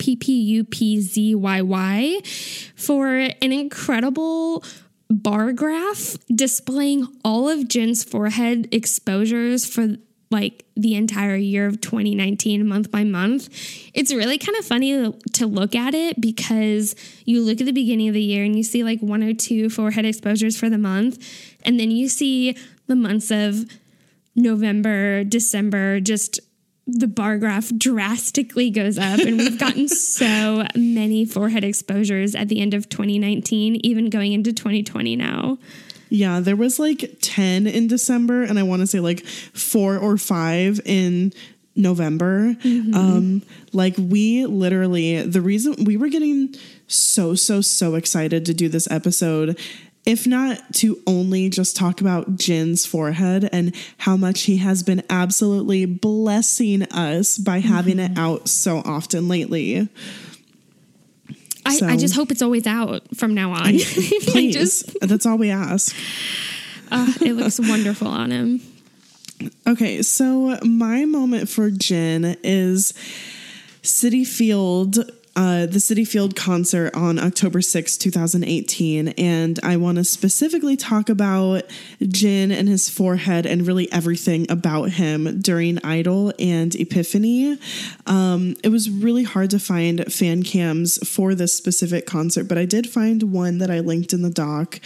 S11: PPUPZYY, for an incredible bar graph displaying all of Jin's forehead exposures for like the entire year of 2019, month by month. It's really kind of funny to look at it because you look at the beginning of the year and you see like 1 or 2 forehead exposures for the month. And then you see the months of November, December, just the bar graph drastically goes up. And we've gotten so many forehead exposures at the end of 2019, even going into 2020 now.
S10: Yeah, there was like 10 in December, and I want to say like 4 or 5 in November.
S11: Mm-hmm.
S10: Like we literally, the reason we were getting so excited to do this episode, if not to only just talk about Jin's forehead and how much he has been absolutely blessing us by having it out so often lately.
S11: I just hope it's always out from now on.
S10: Please. That's all we ask.
S11: It looks wonderful on him.
S10: Okay, so my moment for Jin is Citi Field, the Citi Field concert on October 6, 2018. And I want to specifically talk about Jin and his forehead and really everything about him during Idol and Epiphany. It was really hard to find fan cams for this specific concert, but I did find one that I linked in the doc.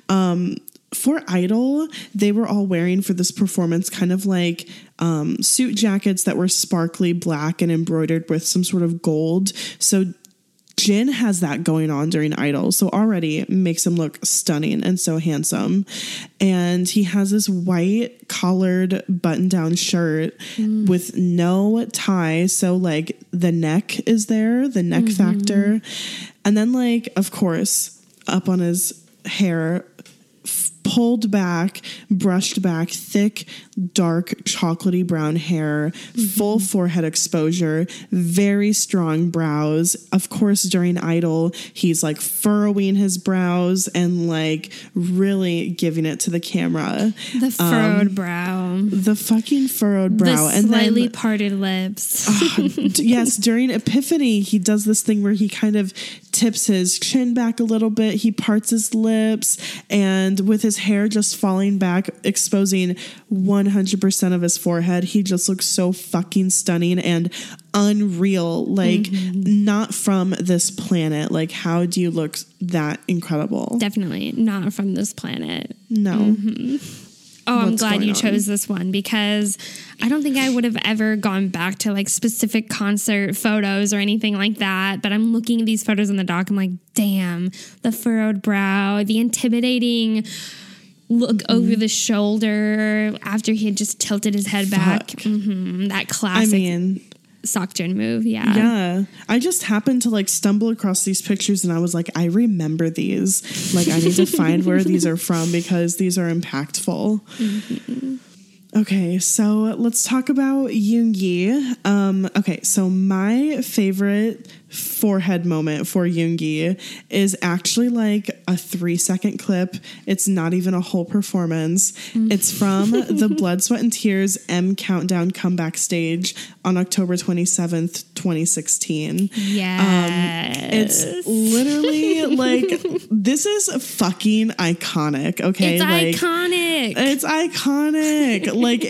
S10: For Idol, they were all wearing for this performance kind of like suit jackets that were sparkly black and embroidered with some sort of gold. So Jin has that going on during Idol. So already it makes him look stunning and so handsome. And he has this white collared button-down shirt with no tie. So like the neck is there, the neck factor. And then like, of course, up on his hair, pulled back, brushed back, thick, dark, chocolatey brown hair, full forehead exposure, very strong brows. Of course, during Idol, he's like furrowing his brows and like really giving it to the camera.
S11: The furrowed brow.
S10: The fucking furrowed brow.
S11: The slightly parted lips.
S10: Yes, during Epiphany, he does this thing where he kind of tips his chin back a little bit. He parts his lips, and with his hair just falling back, exposing 100% of his forehead, he just looks so fucking stunning and unreal. Like not from this planet. Like, how do you look that incredible?
S11: Definitely not from this planet.
S10: No.
S11: Oh, I'm glad you chose this one because I don't think I would have ever gone back to like specific concert photos or anything like that. But I'm looking at these photos in the doc. I'm like, damn, the furrowed brow, the intimidating look over the shoulder after he had just tilted his head back. That classic Seokjin move. Yeah.
S10: I just happened to like stumble across these pictures and I was like, I remember these. Like, I need to find where these are from because these are impactful. Okay, so let's talk about Yoongi. Okay, so my favorite forehead moment for Yoongi is actually like a 3-second clip. It's not even a whole performance. It's from the Blood, Sweat, and Tears M Countdown comeback stage on October 27th, 2016.
S11: Yes.
S10: It's literally like, this is fucking iconic, okay?
S11: It's
S10: like,
S11: iconic.
S10: It's iconic. Like, it's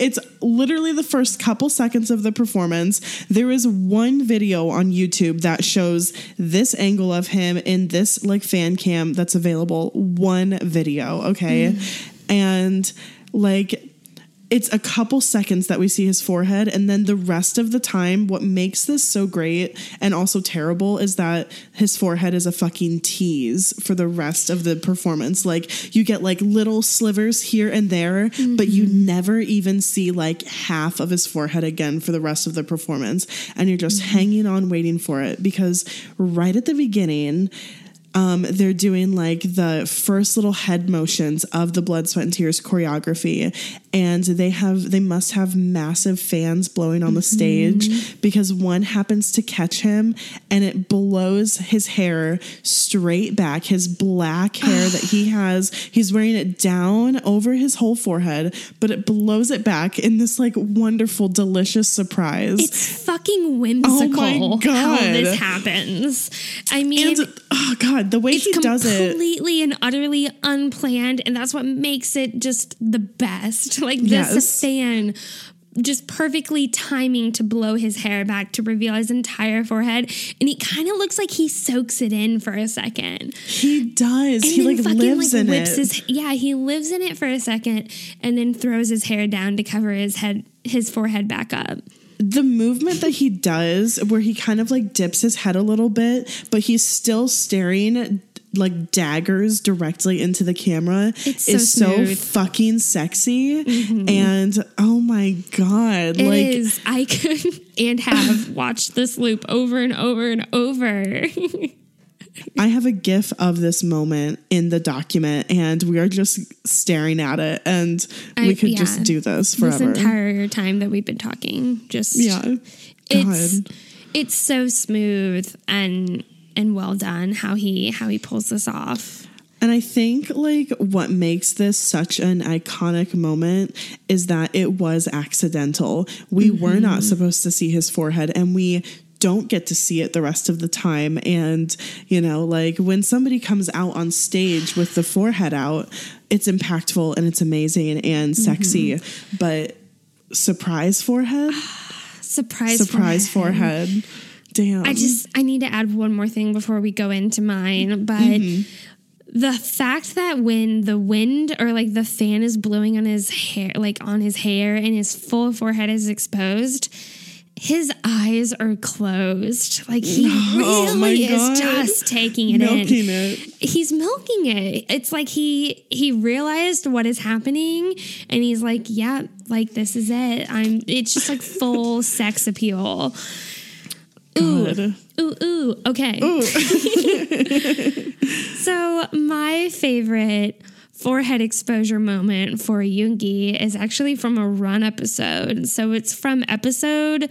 S10: literally the first couple seconds of the performance. There is one video on YouTube that shows this angle of him in this like fan cam that's available. One video, okay? And like it's a couple seconds that we see his forehead, and then the rest of the time, what makes this so great and also terrible is that his forehead is a fucking tease for the rest of the performance. Like you get like little slivers here and there, but you never even see like half of his forehead again for the rest of the performance. And you're just hanging on waiting for it, because right at the beginning, they're doing like the first little head motions of the Blood, Sweat, and Tears choreography, and they must have massive fans blowing on the stage, because one happens to catch him and it blows his hair straight back. His black hair that he has, he's wearing it down over his whole forehead, but it blows it back in this like wonderful, delicious surprise.
S11: It's fucking whimsical.
S10: Oh my God.
S11: How this happens. I mean,
S10: and, oh God, the way he does it,
S11: completely and utterly unplanned, and that's what makes it just the best. Like this fan just perfectly timing to blow his hair back to reveal his entire forehead, and he kind of looks like he soaks it in for a second.
S10: He does.
S11: And
S10: he like lives in it.
S11: He lives in it for a second, and then throws his hair down to cover his forehead back up.
S10: The movement that he does, where he kind of like dips his head a little bit, but he's still staring like daggers directly into the camera, is so fucking sexy. And oh my God,
S11: it is. I could and have watched this loop over and over and over.
S10: I have a GIF of this moment in the document, and we are just staring at it, and we could just do this forever.
S11: This entire time that we've been talking, it's so smooth and well done how he pulls this off.
S10: And I think like what makes this such an iconic moment is that it was accidental. We were not supposed to see his forehead, and we don't get to see it the rest of the time. And, you know, like when somebody comes out on stage with the forehead out, it's impactful and it's amazing and sexy, but surprise forehead. Surprise forehead. Damn.
S11: I need to add one more thing before we go into mine, but the fact that when the wind or like the fan is blowing on his hair, and his full forehead is exposed, his eyes are closed. Like he really is just taking it
S10: milking
S11: in.
S10: It.
S11: He's milking it. It's like he realized what is happening, and he's like, yeah, like this is it. It's just like full sex appeal. Ooh. Okay. Ooh. So my favorite forehead exposure moment for Yoongi is actually from a Run episode. So it's from episodes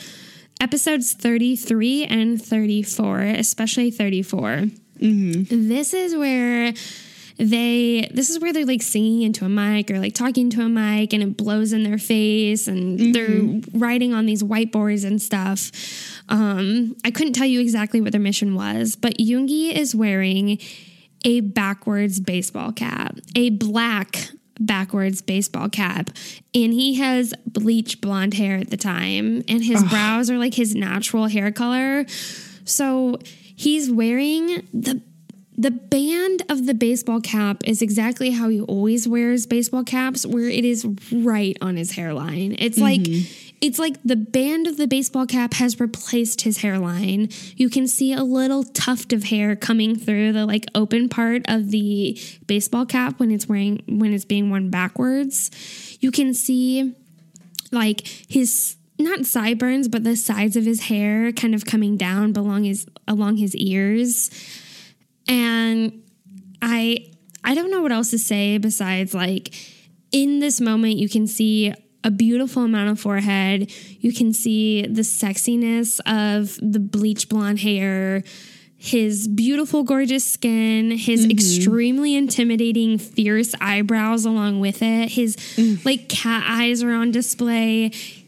S11: 33 and 34, especially 34. This is where they're like singing into a mic or like talking to a mic, and it blows in their face, and they're writing on these whiteboards and stuff. I couldn't tell you exactly what their mission was, but Yoongi is wearing a backwards baseball cap, a black backwards baseball cap, and he has bleach blonde hair at the time, and his brows are like his natural hair color. So he's wearing the band of the baseball cap is exactly how he always wears baseball caps, where it is right on his hairline. It's like the band of the baseball cap has replaced his hairline. You can see a little tuft of hair coming through the like open part of the baseball cap when it's being worn backwards. You can see like his not sideburns, but the sides of his hair kind of coming down along his ears. And I don't know what else to say besides like in this moment you can see a beautiful amount of forehead. You can see the sexiness of the bleach blonde hair, his beautiful, gorgeous skin, his extremely intimidating, fierce eyebrows along with it. His like cat eyes are on display.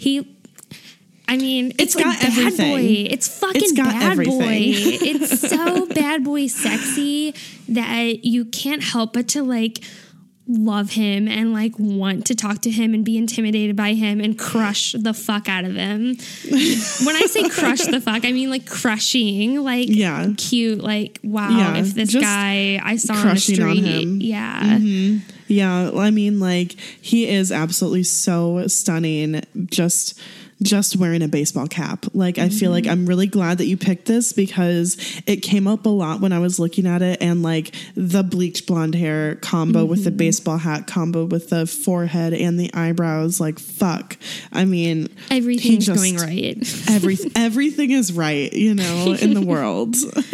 S11: It's like
S10: got
S11: bad
S10: everything.
S11: boy. It's fucking bad
S10: everything.
S11: boy. It's so bad boy sexy that you can't help but to like love him and like want to talk to him and be intimidated by him and crush the fuck out of him. When I say crush the fuck, I mean like crushing, like cute, like wow, if this guy I saw on the street, on him.
S10: Yeah, I mean, like, he is absolutely so stunning just wearing a baseball cap. Like, I feel like I'm really glad that you picked this because it came up a lot when I was looking at it, and like the bleach blonde hair combo with the baseball hat combo with the forehead and the eyebrows, like, fuck. I mean,
S11: everything's going right.
S10: Everything is right, you know, in the world.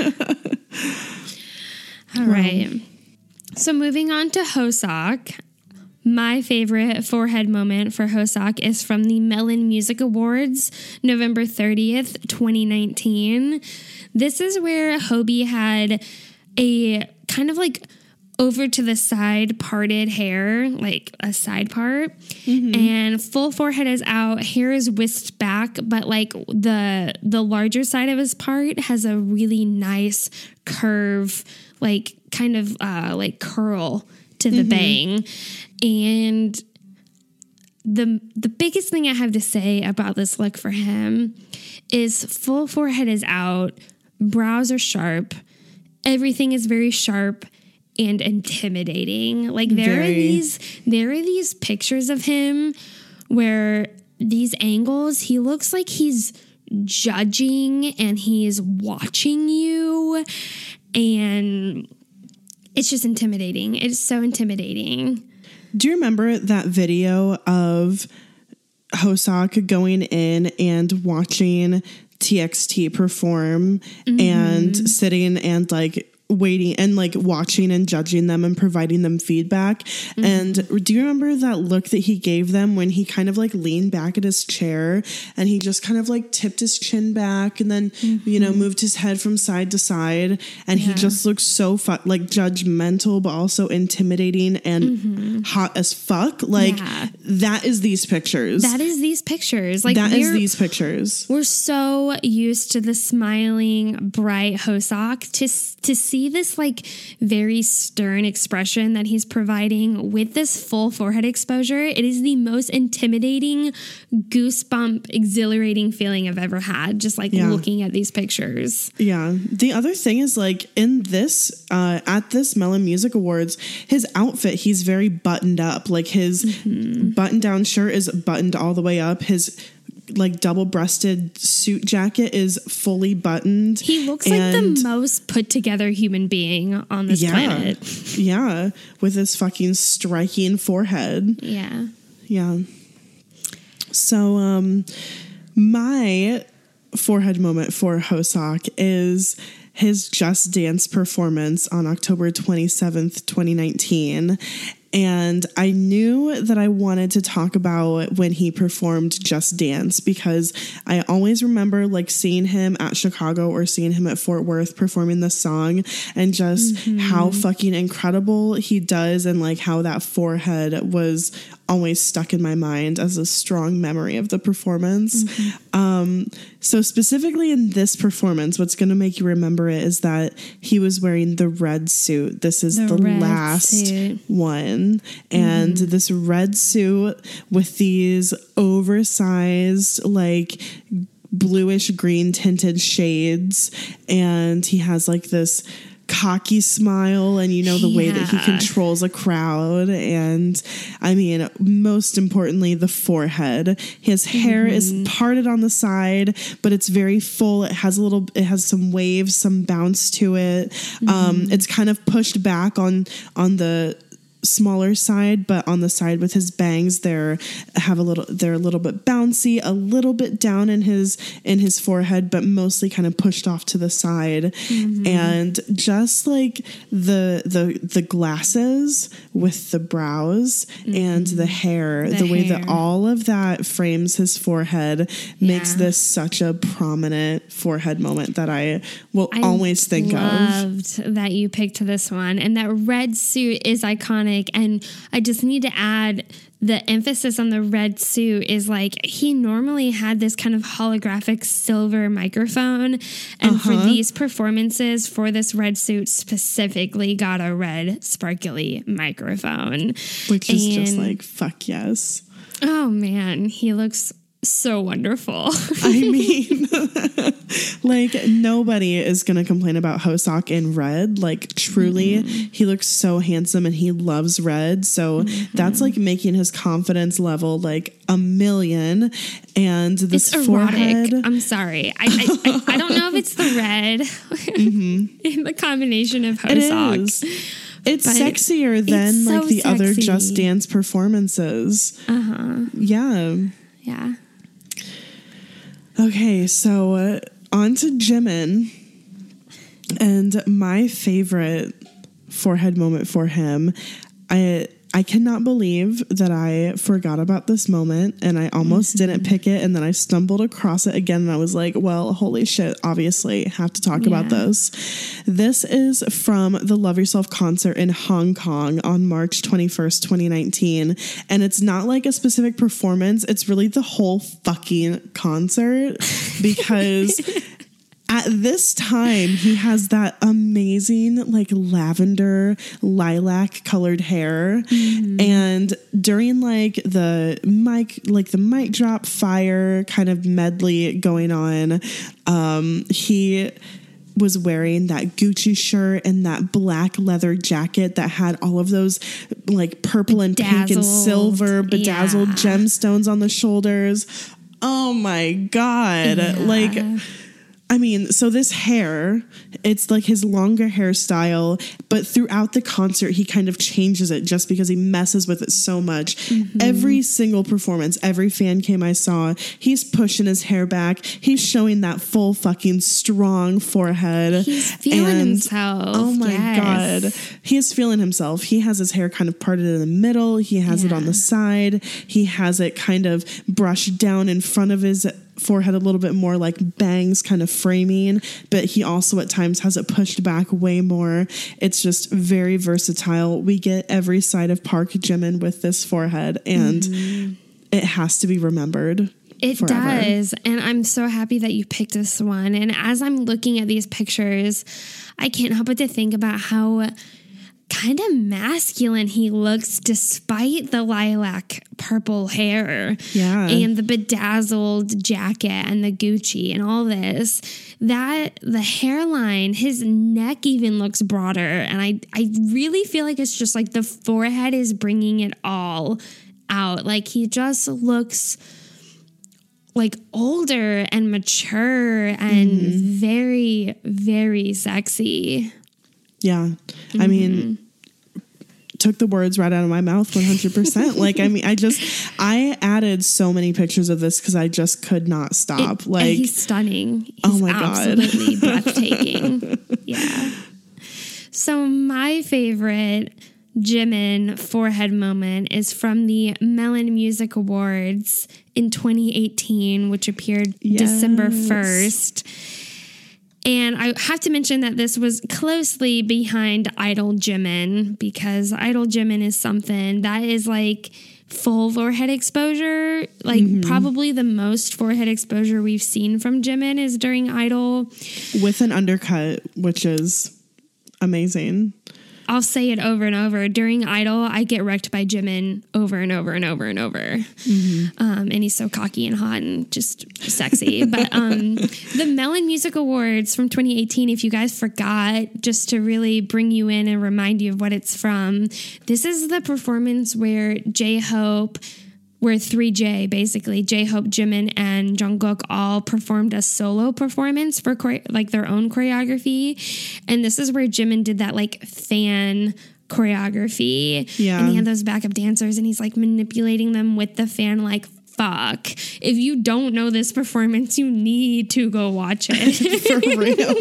S11: All right. So moving on to Hoseok. My favorite forehead moment for Hoseok is from the Melon Music Awards, November 30th, 2019. This is where Hobie had a kind of like over to the side parted hair, like a side part, and full forehead is out, hair is whisked back, but like the larger side of his part has a really nice curve, like kind of like curl to the bang. And the biggest thing I have to say about this look for him is full forehead is out, brows are sharp, everything is very sharp and intimidating. Like there are these pictures of him where these angles, he looks like he's judging and he's watching you, and it's just intimidating. It's so intimidating.
S10: Do you remember that video of Hoseok going in and watching TXT perform and sitting and like waiting and like watching and judging them and providing them feedback? And do you remember that look that he gave them when he kind of like leaned back at his chair and he just kind of like tipped his chin back and then you know, moved his head from side to side, and he just looked so like judgmental but also intimidating and hot as fuck. Like that is these pictures.
S11: Like
S10: that is these pictures.
S11: We're so used to the smiling bright Hoseok to see this like very stern expression that he's providing with this full forehead exposure. It is the most intimidating, goosebump, exhilarating feeling I've ever had, just like looking at these pictures.
S10: Yeah. The other thing is like in this, at this Melon Music Awards, his outfit, he's very buttoned up. Like his button down shirt is buttoned all the way up. His like double-breasted suit jacket is fully buttoned.
S11: He looks like the most put together human being on this planet.
S10: Yeah, with his fucking striking forehead. Yeah. So my forehead moment for Hoseok is his Just Dance performance on October 27th, 2019. And I knew that I wanted to talk about when he performed Just Dance because I always remember like seeing him at Chicago or seeing him at Fort Worth performing this song, and just how fucking incredible he does, and like how that forehead was always stuck in my mind as a strong memory of the performance. So specifically in this performance, what's going to make you remember it is that he was wearing the red suit. This is the last one. And this red suit with these oversized, like bluish green tinted shades. And he has like this cocky smile, and you know the way that he controls a crowd. And I mean, most importantly, the forehead. His hair is parted on the side, but it's very full. It has some waves, some bounce to it. It's kind of pushed back on the smaller side, but on the side with his bangs, they're a little bit bouncy, a little bit down in his forehead, but mostly kind of pushed off to the side. And just like the glasses with the brows and the hair, the way that all of that frames his forehead makes this such a prominent forehead moment that I will always think of.
S11: I loved that you picked this one, and that red suit is iconic iconic. And I just need to add the emphasis on the red suit is like he normally had this kind of holographic silver microphone. And for these performances, for this red suit specifically, got a red sparkly microphone.
S10: Which is just like, fuck yes.
S11: Oh man, he looks so wonderful.
S10: I mean, like nobody is going to complain about Hoseok in red. Like truly, he looks so handsome and he loves red. So that's like making his confidence level like a million. And this
S11: it's
S10: forehead.
S11: Erotic. I'm sorry. I don't know if it's the red in the combination of Hoseok.
S10: It is. It's sexier than like the other Just Dance performances. Yeah.
S11: Yeah.
S10: Okay, so on to Jimin. And my favorite forehead moment for him, I cannot believe that I forgot about this moment and I almost didn't pick it, and then I stumbled across it again and I was like, well, holy shit, obviously have to talk about this. This is from the Love Yourself concert in Hong Kong on March 21st, 2019. And it's not like a specific performance. It's really the whole fucking concert because at this time, he has that amazing, like lavender, lilac colored hair. And during like the mic drop fire kind of medley going on, he was wearing that Gucci shirt and that black leather jacket that had all of those like purple and pink and silver bedazzled gemstones on the shoulders. Oh my God. Like, I mean, so this hair, it's like his longer hairstyle, but throughout the concert, he kind of changes it just because he messes with it so much. Every single performance, every fan cam I saw, he's pushing his hair back. He's showing that full fucking strong forehead.
S11: He's feeling himself.
S10: Oh my God. He is feeling himself. He has his hair kind of parted in the middle. He has it on the side. He has it kind of brushed down in front of his forehead a little bit more, like bangs kind of framing, but he also at times has it pushed back way more. It's just very versatile. We get every side of Park Jimin with this forehead, and it has to be remembered.
S11: It forever. Does. And I'm so happy that you picked this one. And as I'm looking at these pictures, I can't help but to think about how kind of masculine he looks despite the lilac purple hair and the bedazzled jacket and the Gucci and all this. That the hairline, his neck even looks broader, and I really feel like it's just like the forehead is bringing it all out. Like he just looks like older and mature and very, very sexy.
S10: Yeah. I mean, took the words right out of my mouth 100%. Like, I mean, I added so many pictures of this because I just could not stop.
S11: And he's stunning. He's absolutely breathtaking. Yeah. So my favorite Jimin forehead moment is from the Melon Music Awards in 2018, which appeared December 1st. And I have to mention that this was closely behind Idol Jimin, because Idol Jimin is something that is like full forehead exposure. Like probably the most forehead exposure we've seen from Jimin is during Idol.
S10: With an undercut, which is amazing.
S11: I'll say it over and over. During Idol, I get wrecked by Jimin over and over and over and over. And he's so cocky and hot and just sexy. But the Melon Music Awards from 2018, if you guys forgot, just to really bring you in and remind you of what it's from, this is the performance where J-Hope, where 3J, basically, J-Hope, Jimin, and Jungkook all performed a solo performance for like their own choreography. And this is where Jimin did that like fan choreography. Yeah. And he had those backup dancers and he's like manipulating them with the fan like, fuck. If you don't know this performance, you need to go watch it.
S10: For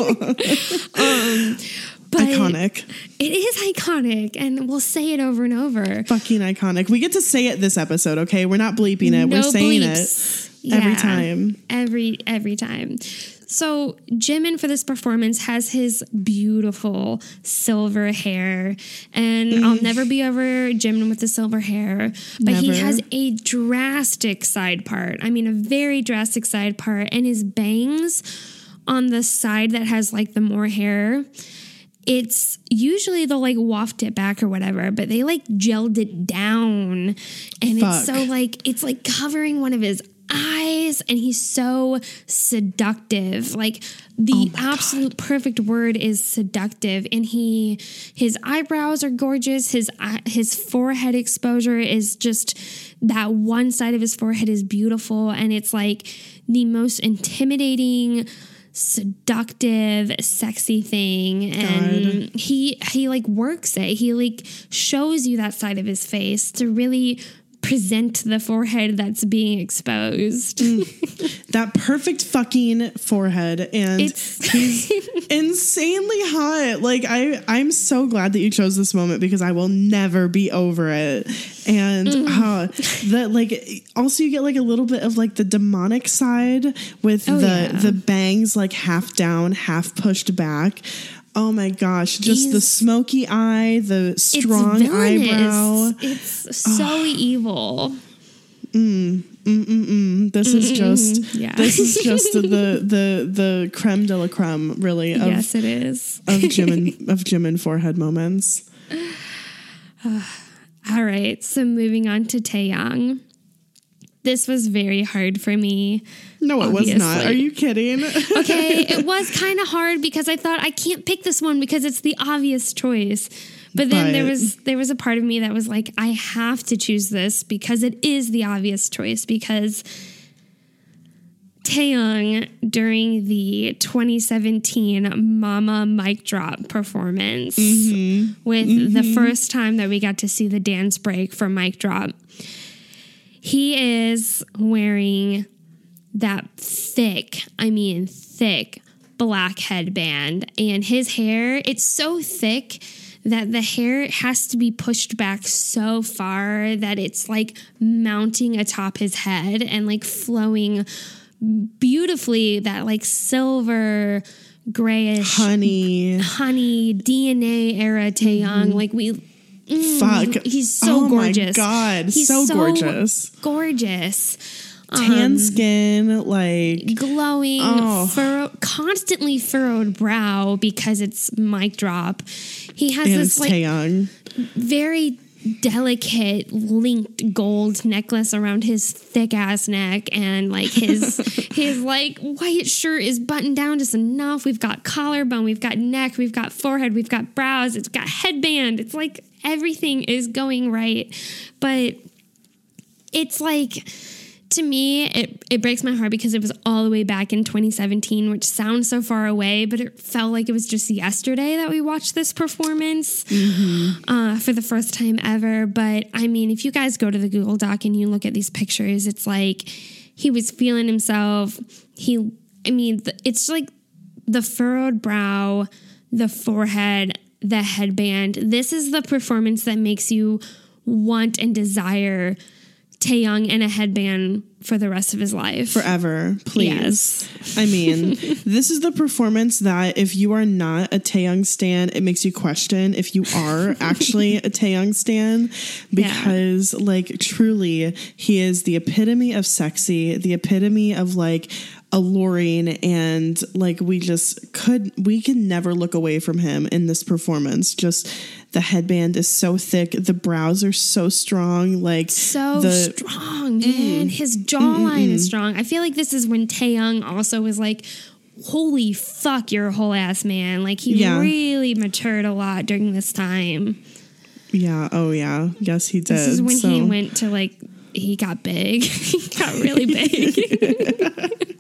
S10: real. But iconic.
S11: It is iconic, and we'll say it over and over.
S10: Fucking iconic. We get to say it this episode, okay? We're not bleeping it. We're saying it every time.
S11: Every time. So Jimin for this performance has his beautiful silver hair, and I'll never be over Jimin with the silver hair, but he has a drastic side part. I mean, a very drastic side part, and his bangs on the side that has like the more hair, it's usually they'll like waft it back or whatever, but they like gelled it down, and it's so like, it's like covering one of his eyes, and he's so seductive. Like the absolute perfect word is seductive. And his eyebrows are gorgeous. His forehead exposure is just, that one side of his forehead is beautiful, and it's like the most intimidating, seductive, sexy thing. And he like works it. He like shows you that side of his face to really present the forehead that's being exposed.
S10: That perfect fucking forehead, and he's insanely hot. Like I'm so glad that you chose this moment, because I will never be over it. And that like also you get like a little bit of like the demonic side with the bangs like half down, half pushed back. Oh my gosh, just the smoky eye, the strong eyebrow.
S11: It's so evil.
S10: This is just the creme de la creme, really.
S11: Yes, it is.
S10: of Jimin forehead moments.
S11: All right, so moving on to Taeyang. This was very hard for me.
S10: No, it was not. Are you kidding?
S11: Okay, it was kind of hard because I thought I can't pick this one because it's the obvious choice. But then there was a part of me that was like, I have to choose this because it is the obvious choice, because Taeyang during the 2017 Mama Mic Drop performance with the first time that we got to see the dance break for Mic Drop, he is wearing that thick black headband, and his hair, it's so thick that the hair has to be pushed back so far that it's like mounting atop his head and like flowing beautifully, that like silver grayish honey DNA era Taeyang. Like he's so gorgeous.
S10: Oh my God, he's so
S11: gorgeous.
S10: Tan skin, like
S11: glowing, constantly furrowed brow because it's Mic Drop. He has this like
S10: Taeyang.
S11: Very delicate linked gold necklace around his thick ass neck, and like his like white shirt is buttoned down just enough. We've got collarbone, we've got neck, we've got forehead, we've got brows, it's got headband. It's like everything is going right, but it's like, to me, it breaks my heart because it was all the way back in 2017, which sounds so far away, but it felt like it was just yesterday that we watched this performance for the first time ever. But I mean, if you guys go to the Google Doc and you look at these pictures, it's like he was feeling himself. It's like the furrowed brow, the forehead, the headband. This is the performance that makes you want and desire Taeyang in a headband for the rest of his life.
S10: Forever, please.
S11: Yes.
S10: I mean, this is the performance that if you are not a Taeyang stan, it makes you question if you are actually a Taeyang stan, because like truly he is the epitome of sexy, the epitome of like alluring, and like we can never look away from him in this performance. Just the headband is so thick, the brows are so strong, like
S11: strong, man. His jawline is strong. I feel like this is when Taeyang also was like, holy fuck, you're a whole ass man. Like he really matured a lot during this time.
S10: Yeah. Oh yeah. Yes, he did.
S11: This is when he went to like, he got big. He got really big.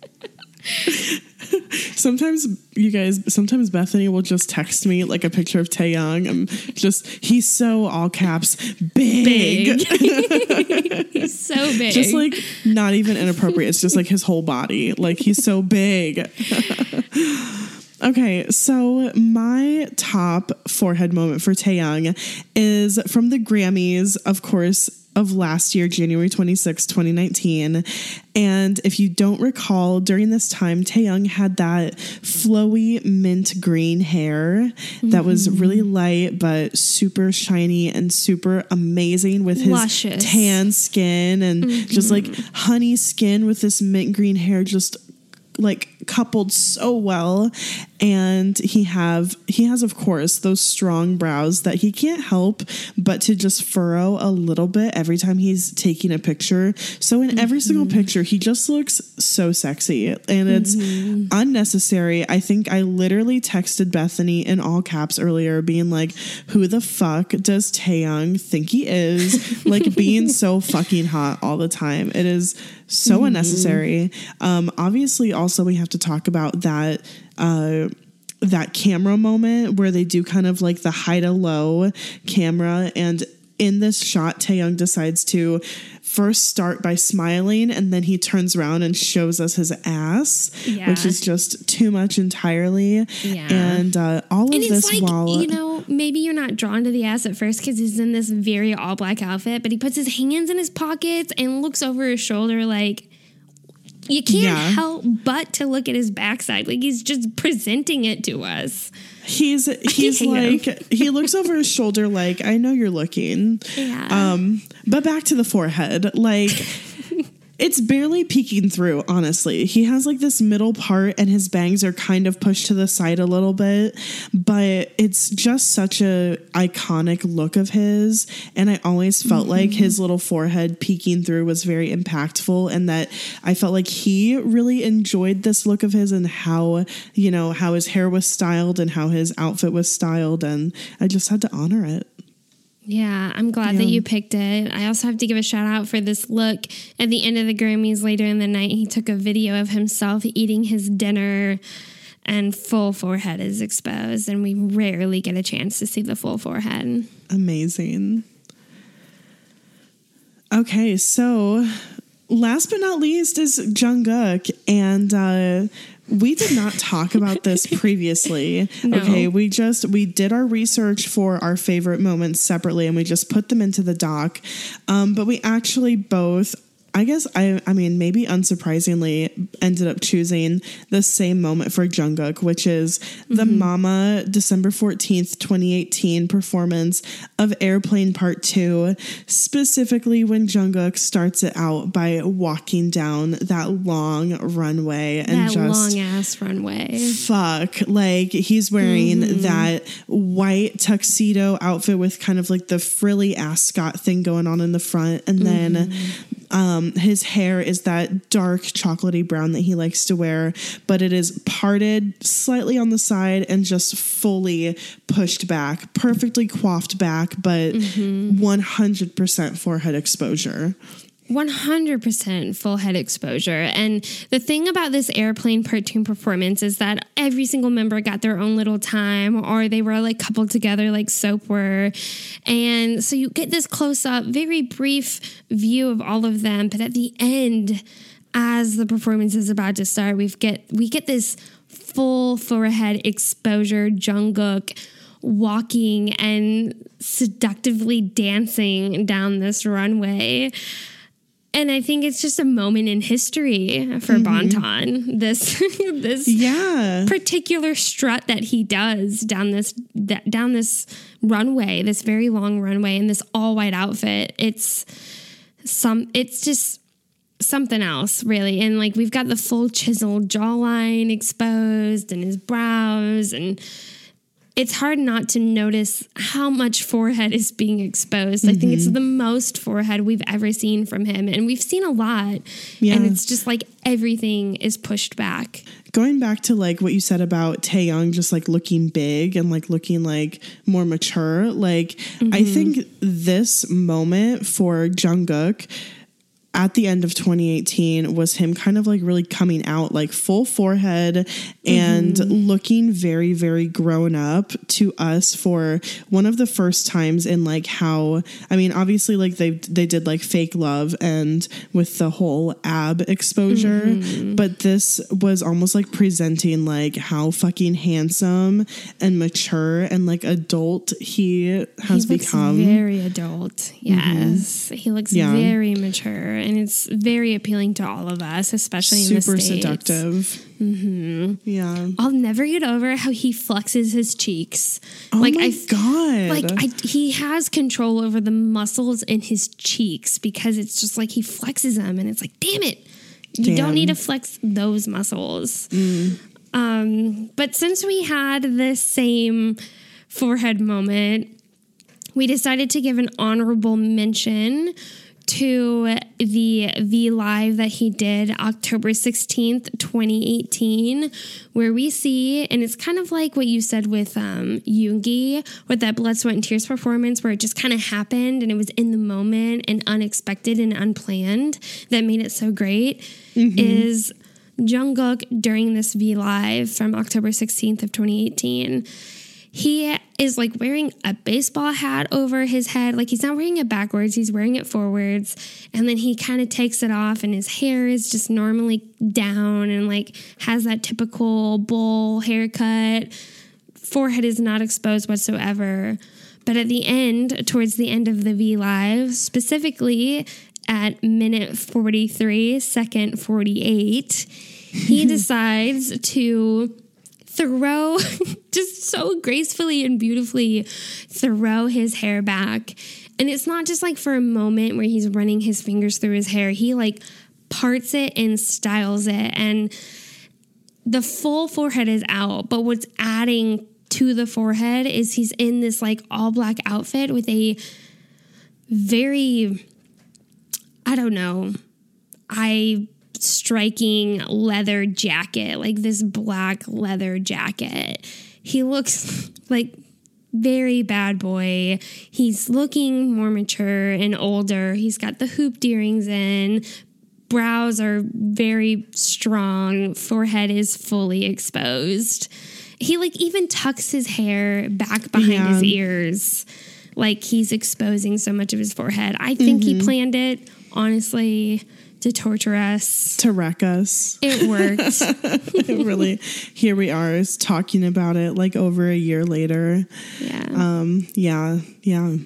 S10: Sometimes Bethany will just text me like a picture of Taeyang. He's so all caps big.
S11: He's so big.
S10: Just like not even inappropriate. It's just like his whole body. Like he's so big. Okay, so my top forehead moment for Taehyung is from the Grammys, of course, of last year, January 26, 2019. And if you don't recall, during this time, Taehyung had that flowy mint green hair that was really light but super shiny and super amazing with his
S11: luscious
S10: tan skin and just like honey skin with this mint green hair, just like coupled so well. And he has, of course, those strong brows that he can't help but to just furrow a little bit every time he's taking a picture. So in every single picture, he just looks so sexy, and it's unnecessary. I think I literally texted Bethany in all caps earlier being like, who the fuck does Taehyung think he is? Like, being so fucking hot all the time. It is so unnecessary. Obviously, also we have to talk about that camera moment where they do kind of like the high to low camera, and in this shot, Taehyung decides to first start by smiling, and then he turns around and shows us his ass, which is just too much entirely. Yeah. And all of this, like, while,
S11: you know, maybe you're not drawn to the ass at first because he's in this very all black outfit, but he puts his hands in his pockets and looks over his shoulder like, you can't help but to look at his backside. Like, he's just presenting it to us.
S10: He's like, he looks over his shoulder like, I know you're looking. Yeah. But back to the forehead. Like, it's barely peeking through, honestly. He has like this middle part and his bangs are kind of pushed to the side a little bit, but it's just such a iconic look of his. And I always felt like his little forehead peeking through was very impactful, and that I felt like he really enjoyed this look of his and how, you know, how his hair was styled and how his outfit was styled. And I just had to honor it.
S11: Yeah, I'm glad that you picked it. I also have to give a shout out for this look. At the end of the Grammys later in the night, he took a video of himself eating his dinner and full forehead is exposed. And we rarely get a chance to see the full forehead.
S10: Amazing. Okay, so last but not least is Jungkook. And we did not talk about this previously. No. Okay, we did our research for our favorite moments separately, and we just put them into the doc. But we actually both, I guess, I mean, maybe unsurprisingly, ended up choosing the same moment for Jungkook, which is the Mama December 14th, 2018 performance of Airplane Part 2, specifically when Jungkook starts it out by walking down that long runway. And
S11: that long-ass runway.
S10: Fuck. Like, he's wearing that white tuxedo outfit with kind of like the frilly ascot thing going on in the front, and then his hair is that dark chocolatey brown that he likes to wear, but it is parted slightly on the side and just fully pushed back, perfectly coiffed back, but 100% forehead exposure.
S11: 100% full head exposure. And the thing about this Airplane Part 2 performance is that every single member got their own little time, or they were like coupled together like Soap were. And so you get this close up, very brief view of all of them. But at the end, as the performance is about to start, we get this full forehead exposure, Jungkook walking and seductively dancing down this runway. And I think it's just a moment in history for Bangtan. This particular strut that he does down this runway, this very long runway, in this all white outfit. It's just something else, really. And like, we've got the full chiseled jawline exposed and his brows, and it's hard not to notice how much forehead is being exposed. I think it's the most forehead we've ever seen from him. And we've seen a lot. Yeah. And it's just like everything is pushed back.
S10: Going back to like what you said about Taehyung just like looking big and like looking like more mature. Like, I think this moment for Jungkook at the end of 2018 was him kind of like really coming out, like full forehead and looking very, very grown up to us for one of the first times in like how, I mean, obviously like they did like Fake Love and with the whole ab exposure, but this was almost like presenting like how fucking handsome and mature and like adult he has become.
S11: Very adult. Yes. He looks very mature. And it's very appealing to all of us, especially in the States.
S10: Super seductive. Yeah.
S11: I'll never get over how he flexes his cheeks.
S10: Oh my God.
S11: Like he has control over the muscles in his cheeks because it's just like he flexes them and it's like, damn it. You don't need to flex those muscles. But since we had this same forehead moment, we decided to give an honorable mention to the V Live that he did October 16th, 2018, where we see, and it's kind of like what you said with Yoongi, with that Blood, Sweat, and Tears performance, where it just kind of happened and it was in the moment and unexpected and unplanned that made it so great, is Jungkook during this V Live from October 16th of 2018. He is like wearing a baseball hat over his head. Like he's not wearing it backwards. He's wearing it forwards. And then he kind of takes it off and his hair is just normally down and like has that typical bowl haircut. Forehead is not exposed whatsoever. But at the end, towards the end of the V Live, specifically at minute 43, second 48, he decides to throw, just so gracefully and beautifully throw his hair back. And it's not just like for a moment where he's running his fingers through his hair. He like parts it and styles it. And the full forehead is out. But what's adding to the forehead is he's in this like all black outfit with a very, I don't know, striking leather jacket, like this black leather jacket. He looks like very bad boy. He's looking more mature and older. He's got the hooped earrings in. Brows are very strong. Forehead is fully exposed. He like even tucks his hair back behind his ears. Like he's exposing so much of his forehead. I think he planned it, honestly, to torture us.
S10: To wreck us.
S11: It worked.
S10: It really, here we are talking about it like over a year later.
S11: Yeah.
S10: Yeah.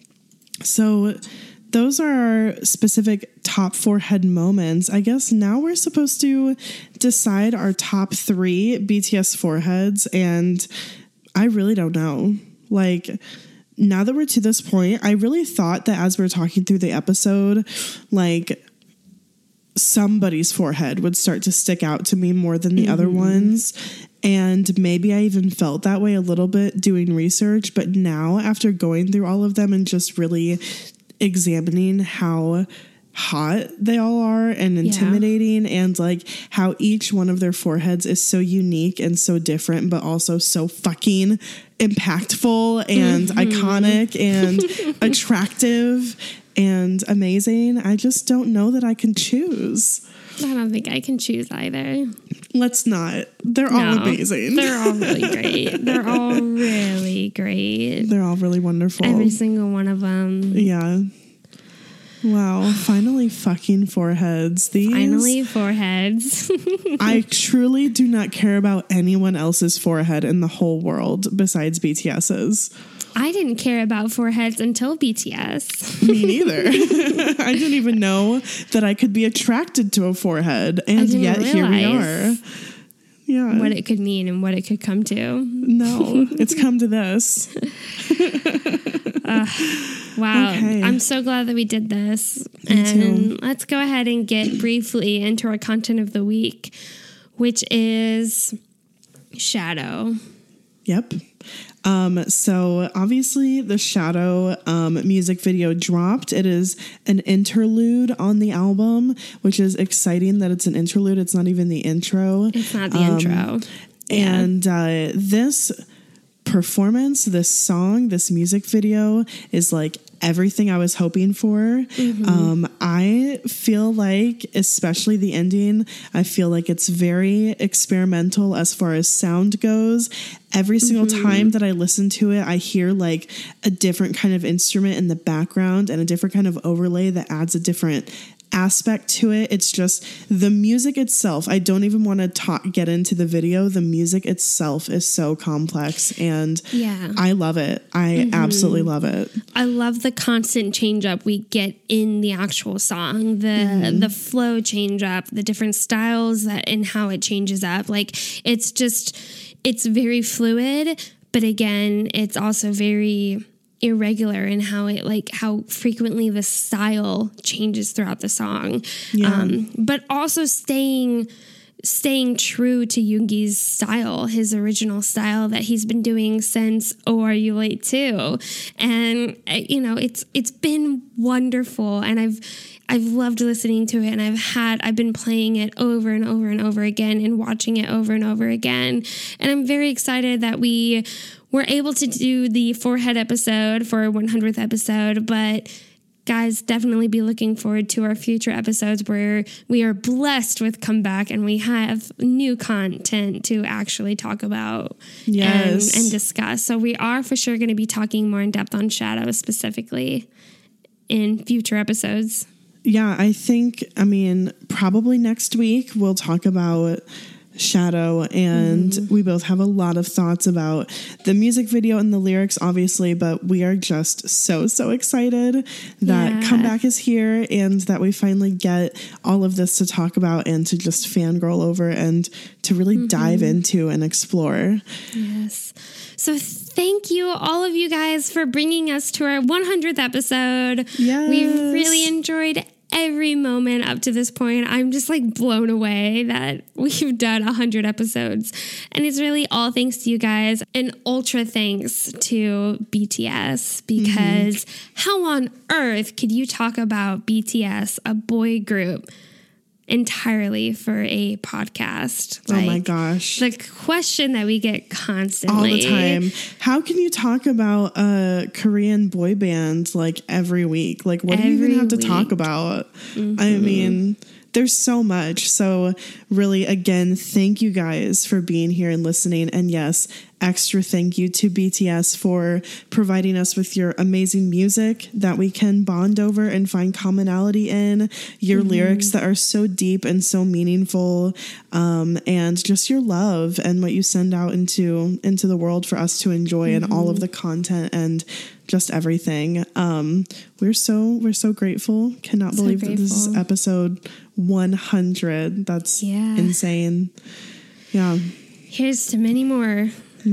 S10: So those are our specific top forehead moments. I guess now we're supposed to decide our top 3 BTS foreheads. And I really don't know. Like, now that we're to this point, I really thought that as we're talking through the episode, like, somebody's forehead would start to stick out to me more than the other ones. And maybe I even felt that way a little bit doing research. But now, after going through all of them and just really examining how hot they all are and intimidating, and like how each one of their foreheads is so unique and so different, but also so fucking impactful and iconic and attractive and amazing. I just don't know that I can choose.
S11: I don't think I can choose either.
S10: Let's not. They're all amazing.
S11: They're all really great. They're all really great.
S10: They're all really wonderful.
S11: Every single one of them.
S10: Yeah. Wow. Finally fucking foreheads.
S11: Finally foreheads.
S10: I truly do not care about anyone else's forehead in the whole world besides BTS's.
S11: I didn't care about foreheads until BTS.
S10: Me neither. I didn't even know that I could be attracted to a forehead. And yet here we are. Yeah.
S11: What it could mean and what it could come to.
S10: No, it's come to this.
S11: Wow.
S10: Okay.
S11: I'm so glad that we did this.
S10: Me too.
S11: Let's go ahead and get briefly into our content of the week, which is Shadow.
S10: Yep. So obviously the Shadow music video dropped. It is an interlude on the album, which is exciting that it's an interlude. It's not even the intro.
S11: It's not the intro. Yeah.
S10: And this performance, this song, this music video is like everything I was hoping for. I feel like, especially the ending, I feel like it's very experimental as far as sound goes. Every single time that I listen to it, I hear like a different kind of instrument in the background and a different kind of overlay that adds a different aspect to it. It's just the music itself. I don't even want to get into the video. The music itself is so complex, and I love it. I absolutely love it.
S11: I love the constant change up we get in the actual song, the flow change up, the different styles that and how it changes up. Like it's very fluid, but again, it's also very irregular in how frequently the style changes throughout the song. But also staying true to Yoongi's style, his original style that he's been doing since Oh Are You Late Too. And it's been wonderful, and I've loved listening to it, and I've been playing it over and over and over again and watching it over and over again. And I'm very excited that we were able to do the Forehead episode for our 100th episode, but guys, definitely be looking forward to our future episodes where we are blessed with comeback and we have new content to actually talk about and discuss. So we are for sure going to be talking more in depth on Shadow specifically in future episodes.
S10: Yeah, I think, probably next week we'll talk about Shadow, and we both have a lot of thoughts about the music video and the lyrics, obviously, but we are just so excited that Comeback is here and that we finally get all of this to talk about and to just fangirl over and to really dive into and explore.
S11: Yes. So thank you, all of you guys, for bringing us to our 100th episode.
S10: Yes.
S11: We've really enjoyed every moment up to this point. I'm just like blown away that we've done 100 episodes. And it's really all thanks to you guys, and ultra thanks to BTS, because how on earth could you talk about BTS, a boy group, entirely for a podcast?
S10: Oh my gosh.
S11: The question that we get constantly.
S10: All the time. How can you talk about a Korean boy band like every week? Like, what do you even have to talk about? I mean, there's so much. So really, again, thank you guys for being here and listening. And yes, extra thank you to BTS for providing us with your amazing music that we can bond over and find commonality in, your lyrics that are so deep and so meaningful, and just your love and what you send out into the world for us to enjoy, and all of the content and just everything. We're so grateful. Cannot believe that this is episode 100. That's insane. Yeah.
S11: Here's to many more.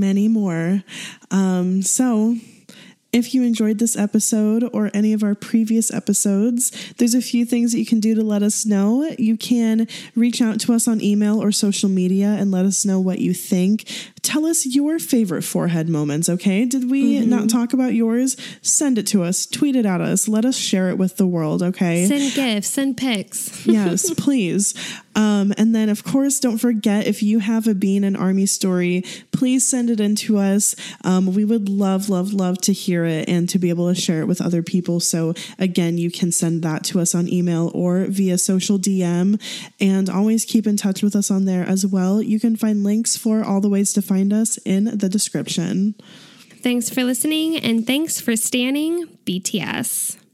S10: So if you enjoyed this episode or any of our previous episodes, there's a few things that you can do to let us know. You can reach out to us on email or social media and let us know what you think. Tell us your favorite forehead moments, okay? Did we not talk about yours? Send it to us. Tweet it at us. Let us share it with the world, okay?
S11: Send gifts. Send pics.
S10: Yes, please. And then, of course, don't forget, if you have a Being an Army story, please send it in to us. We would love to hear it and to be able to share it with other people. So again, you can send that to us on email or via social DM, and always keep in touch with us on there as well. You can find links for all the ways to find us in the description.
S11: Thanks for listening, and thanks for standing BTS.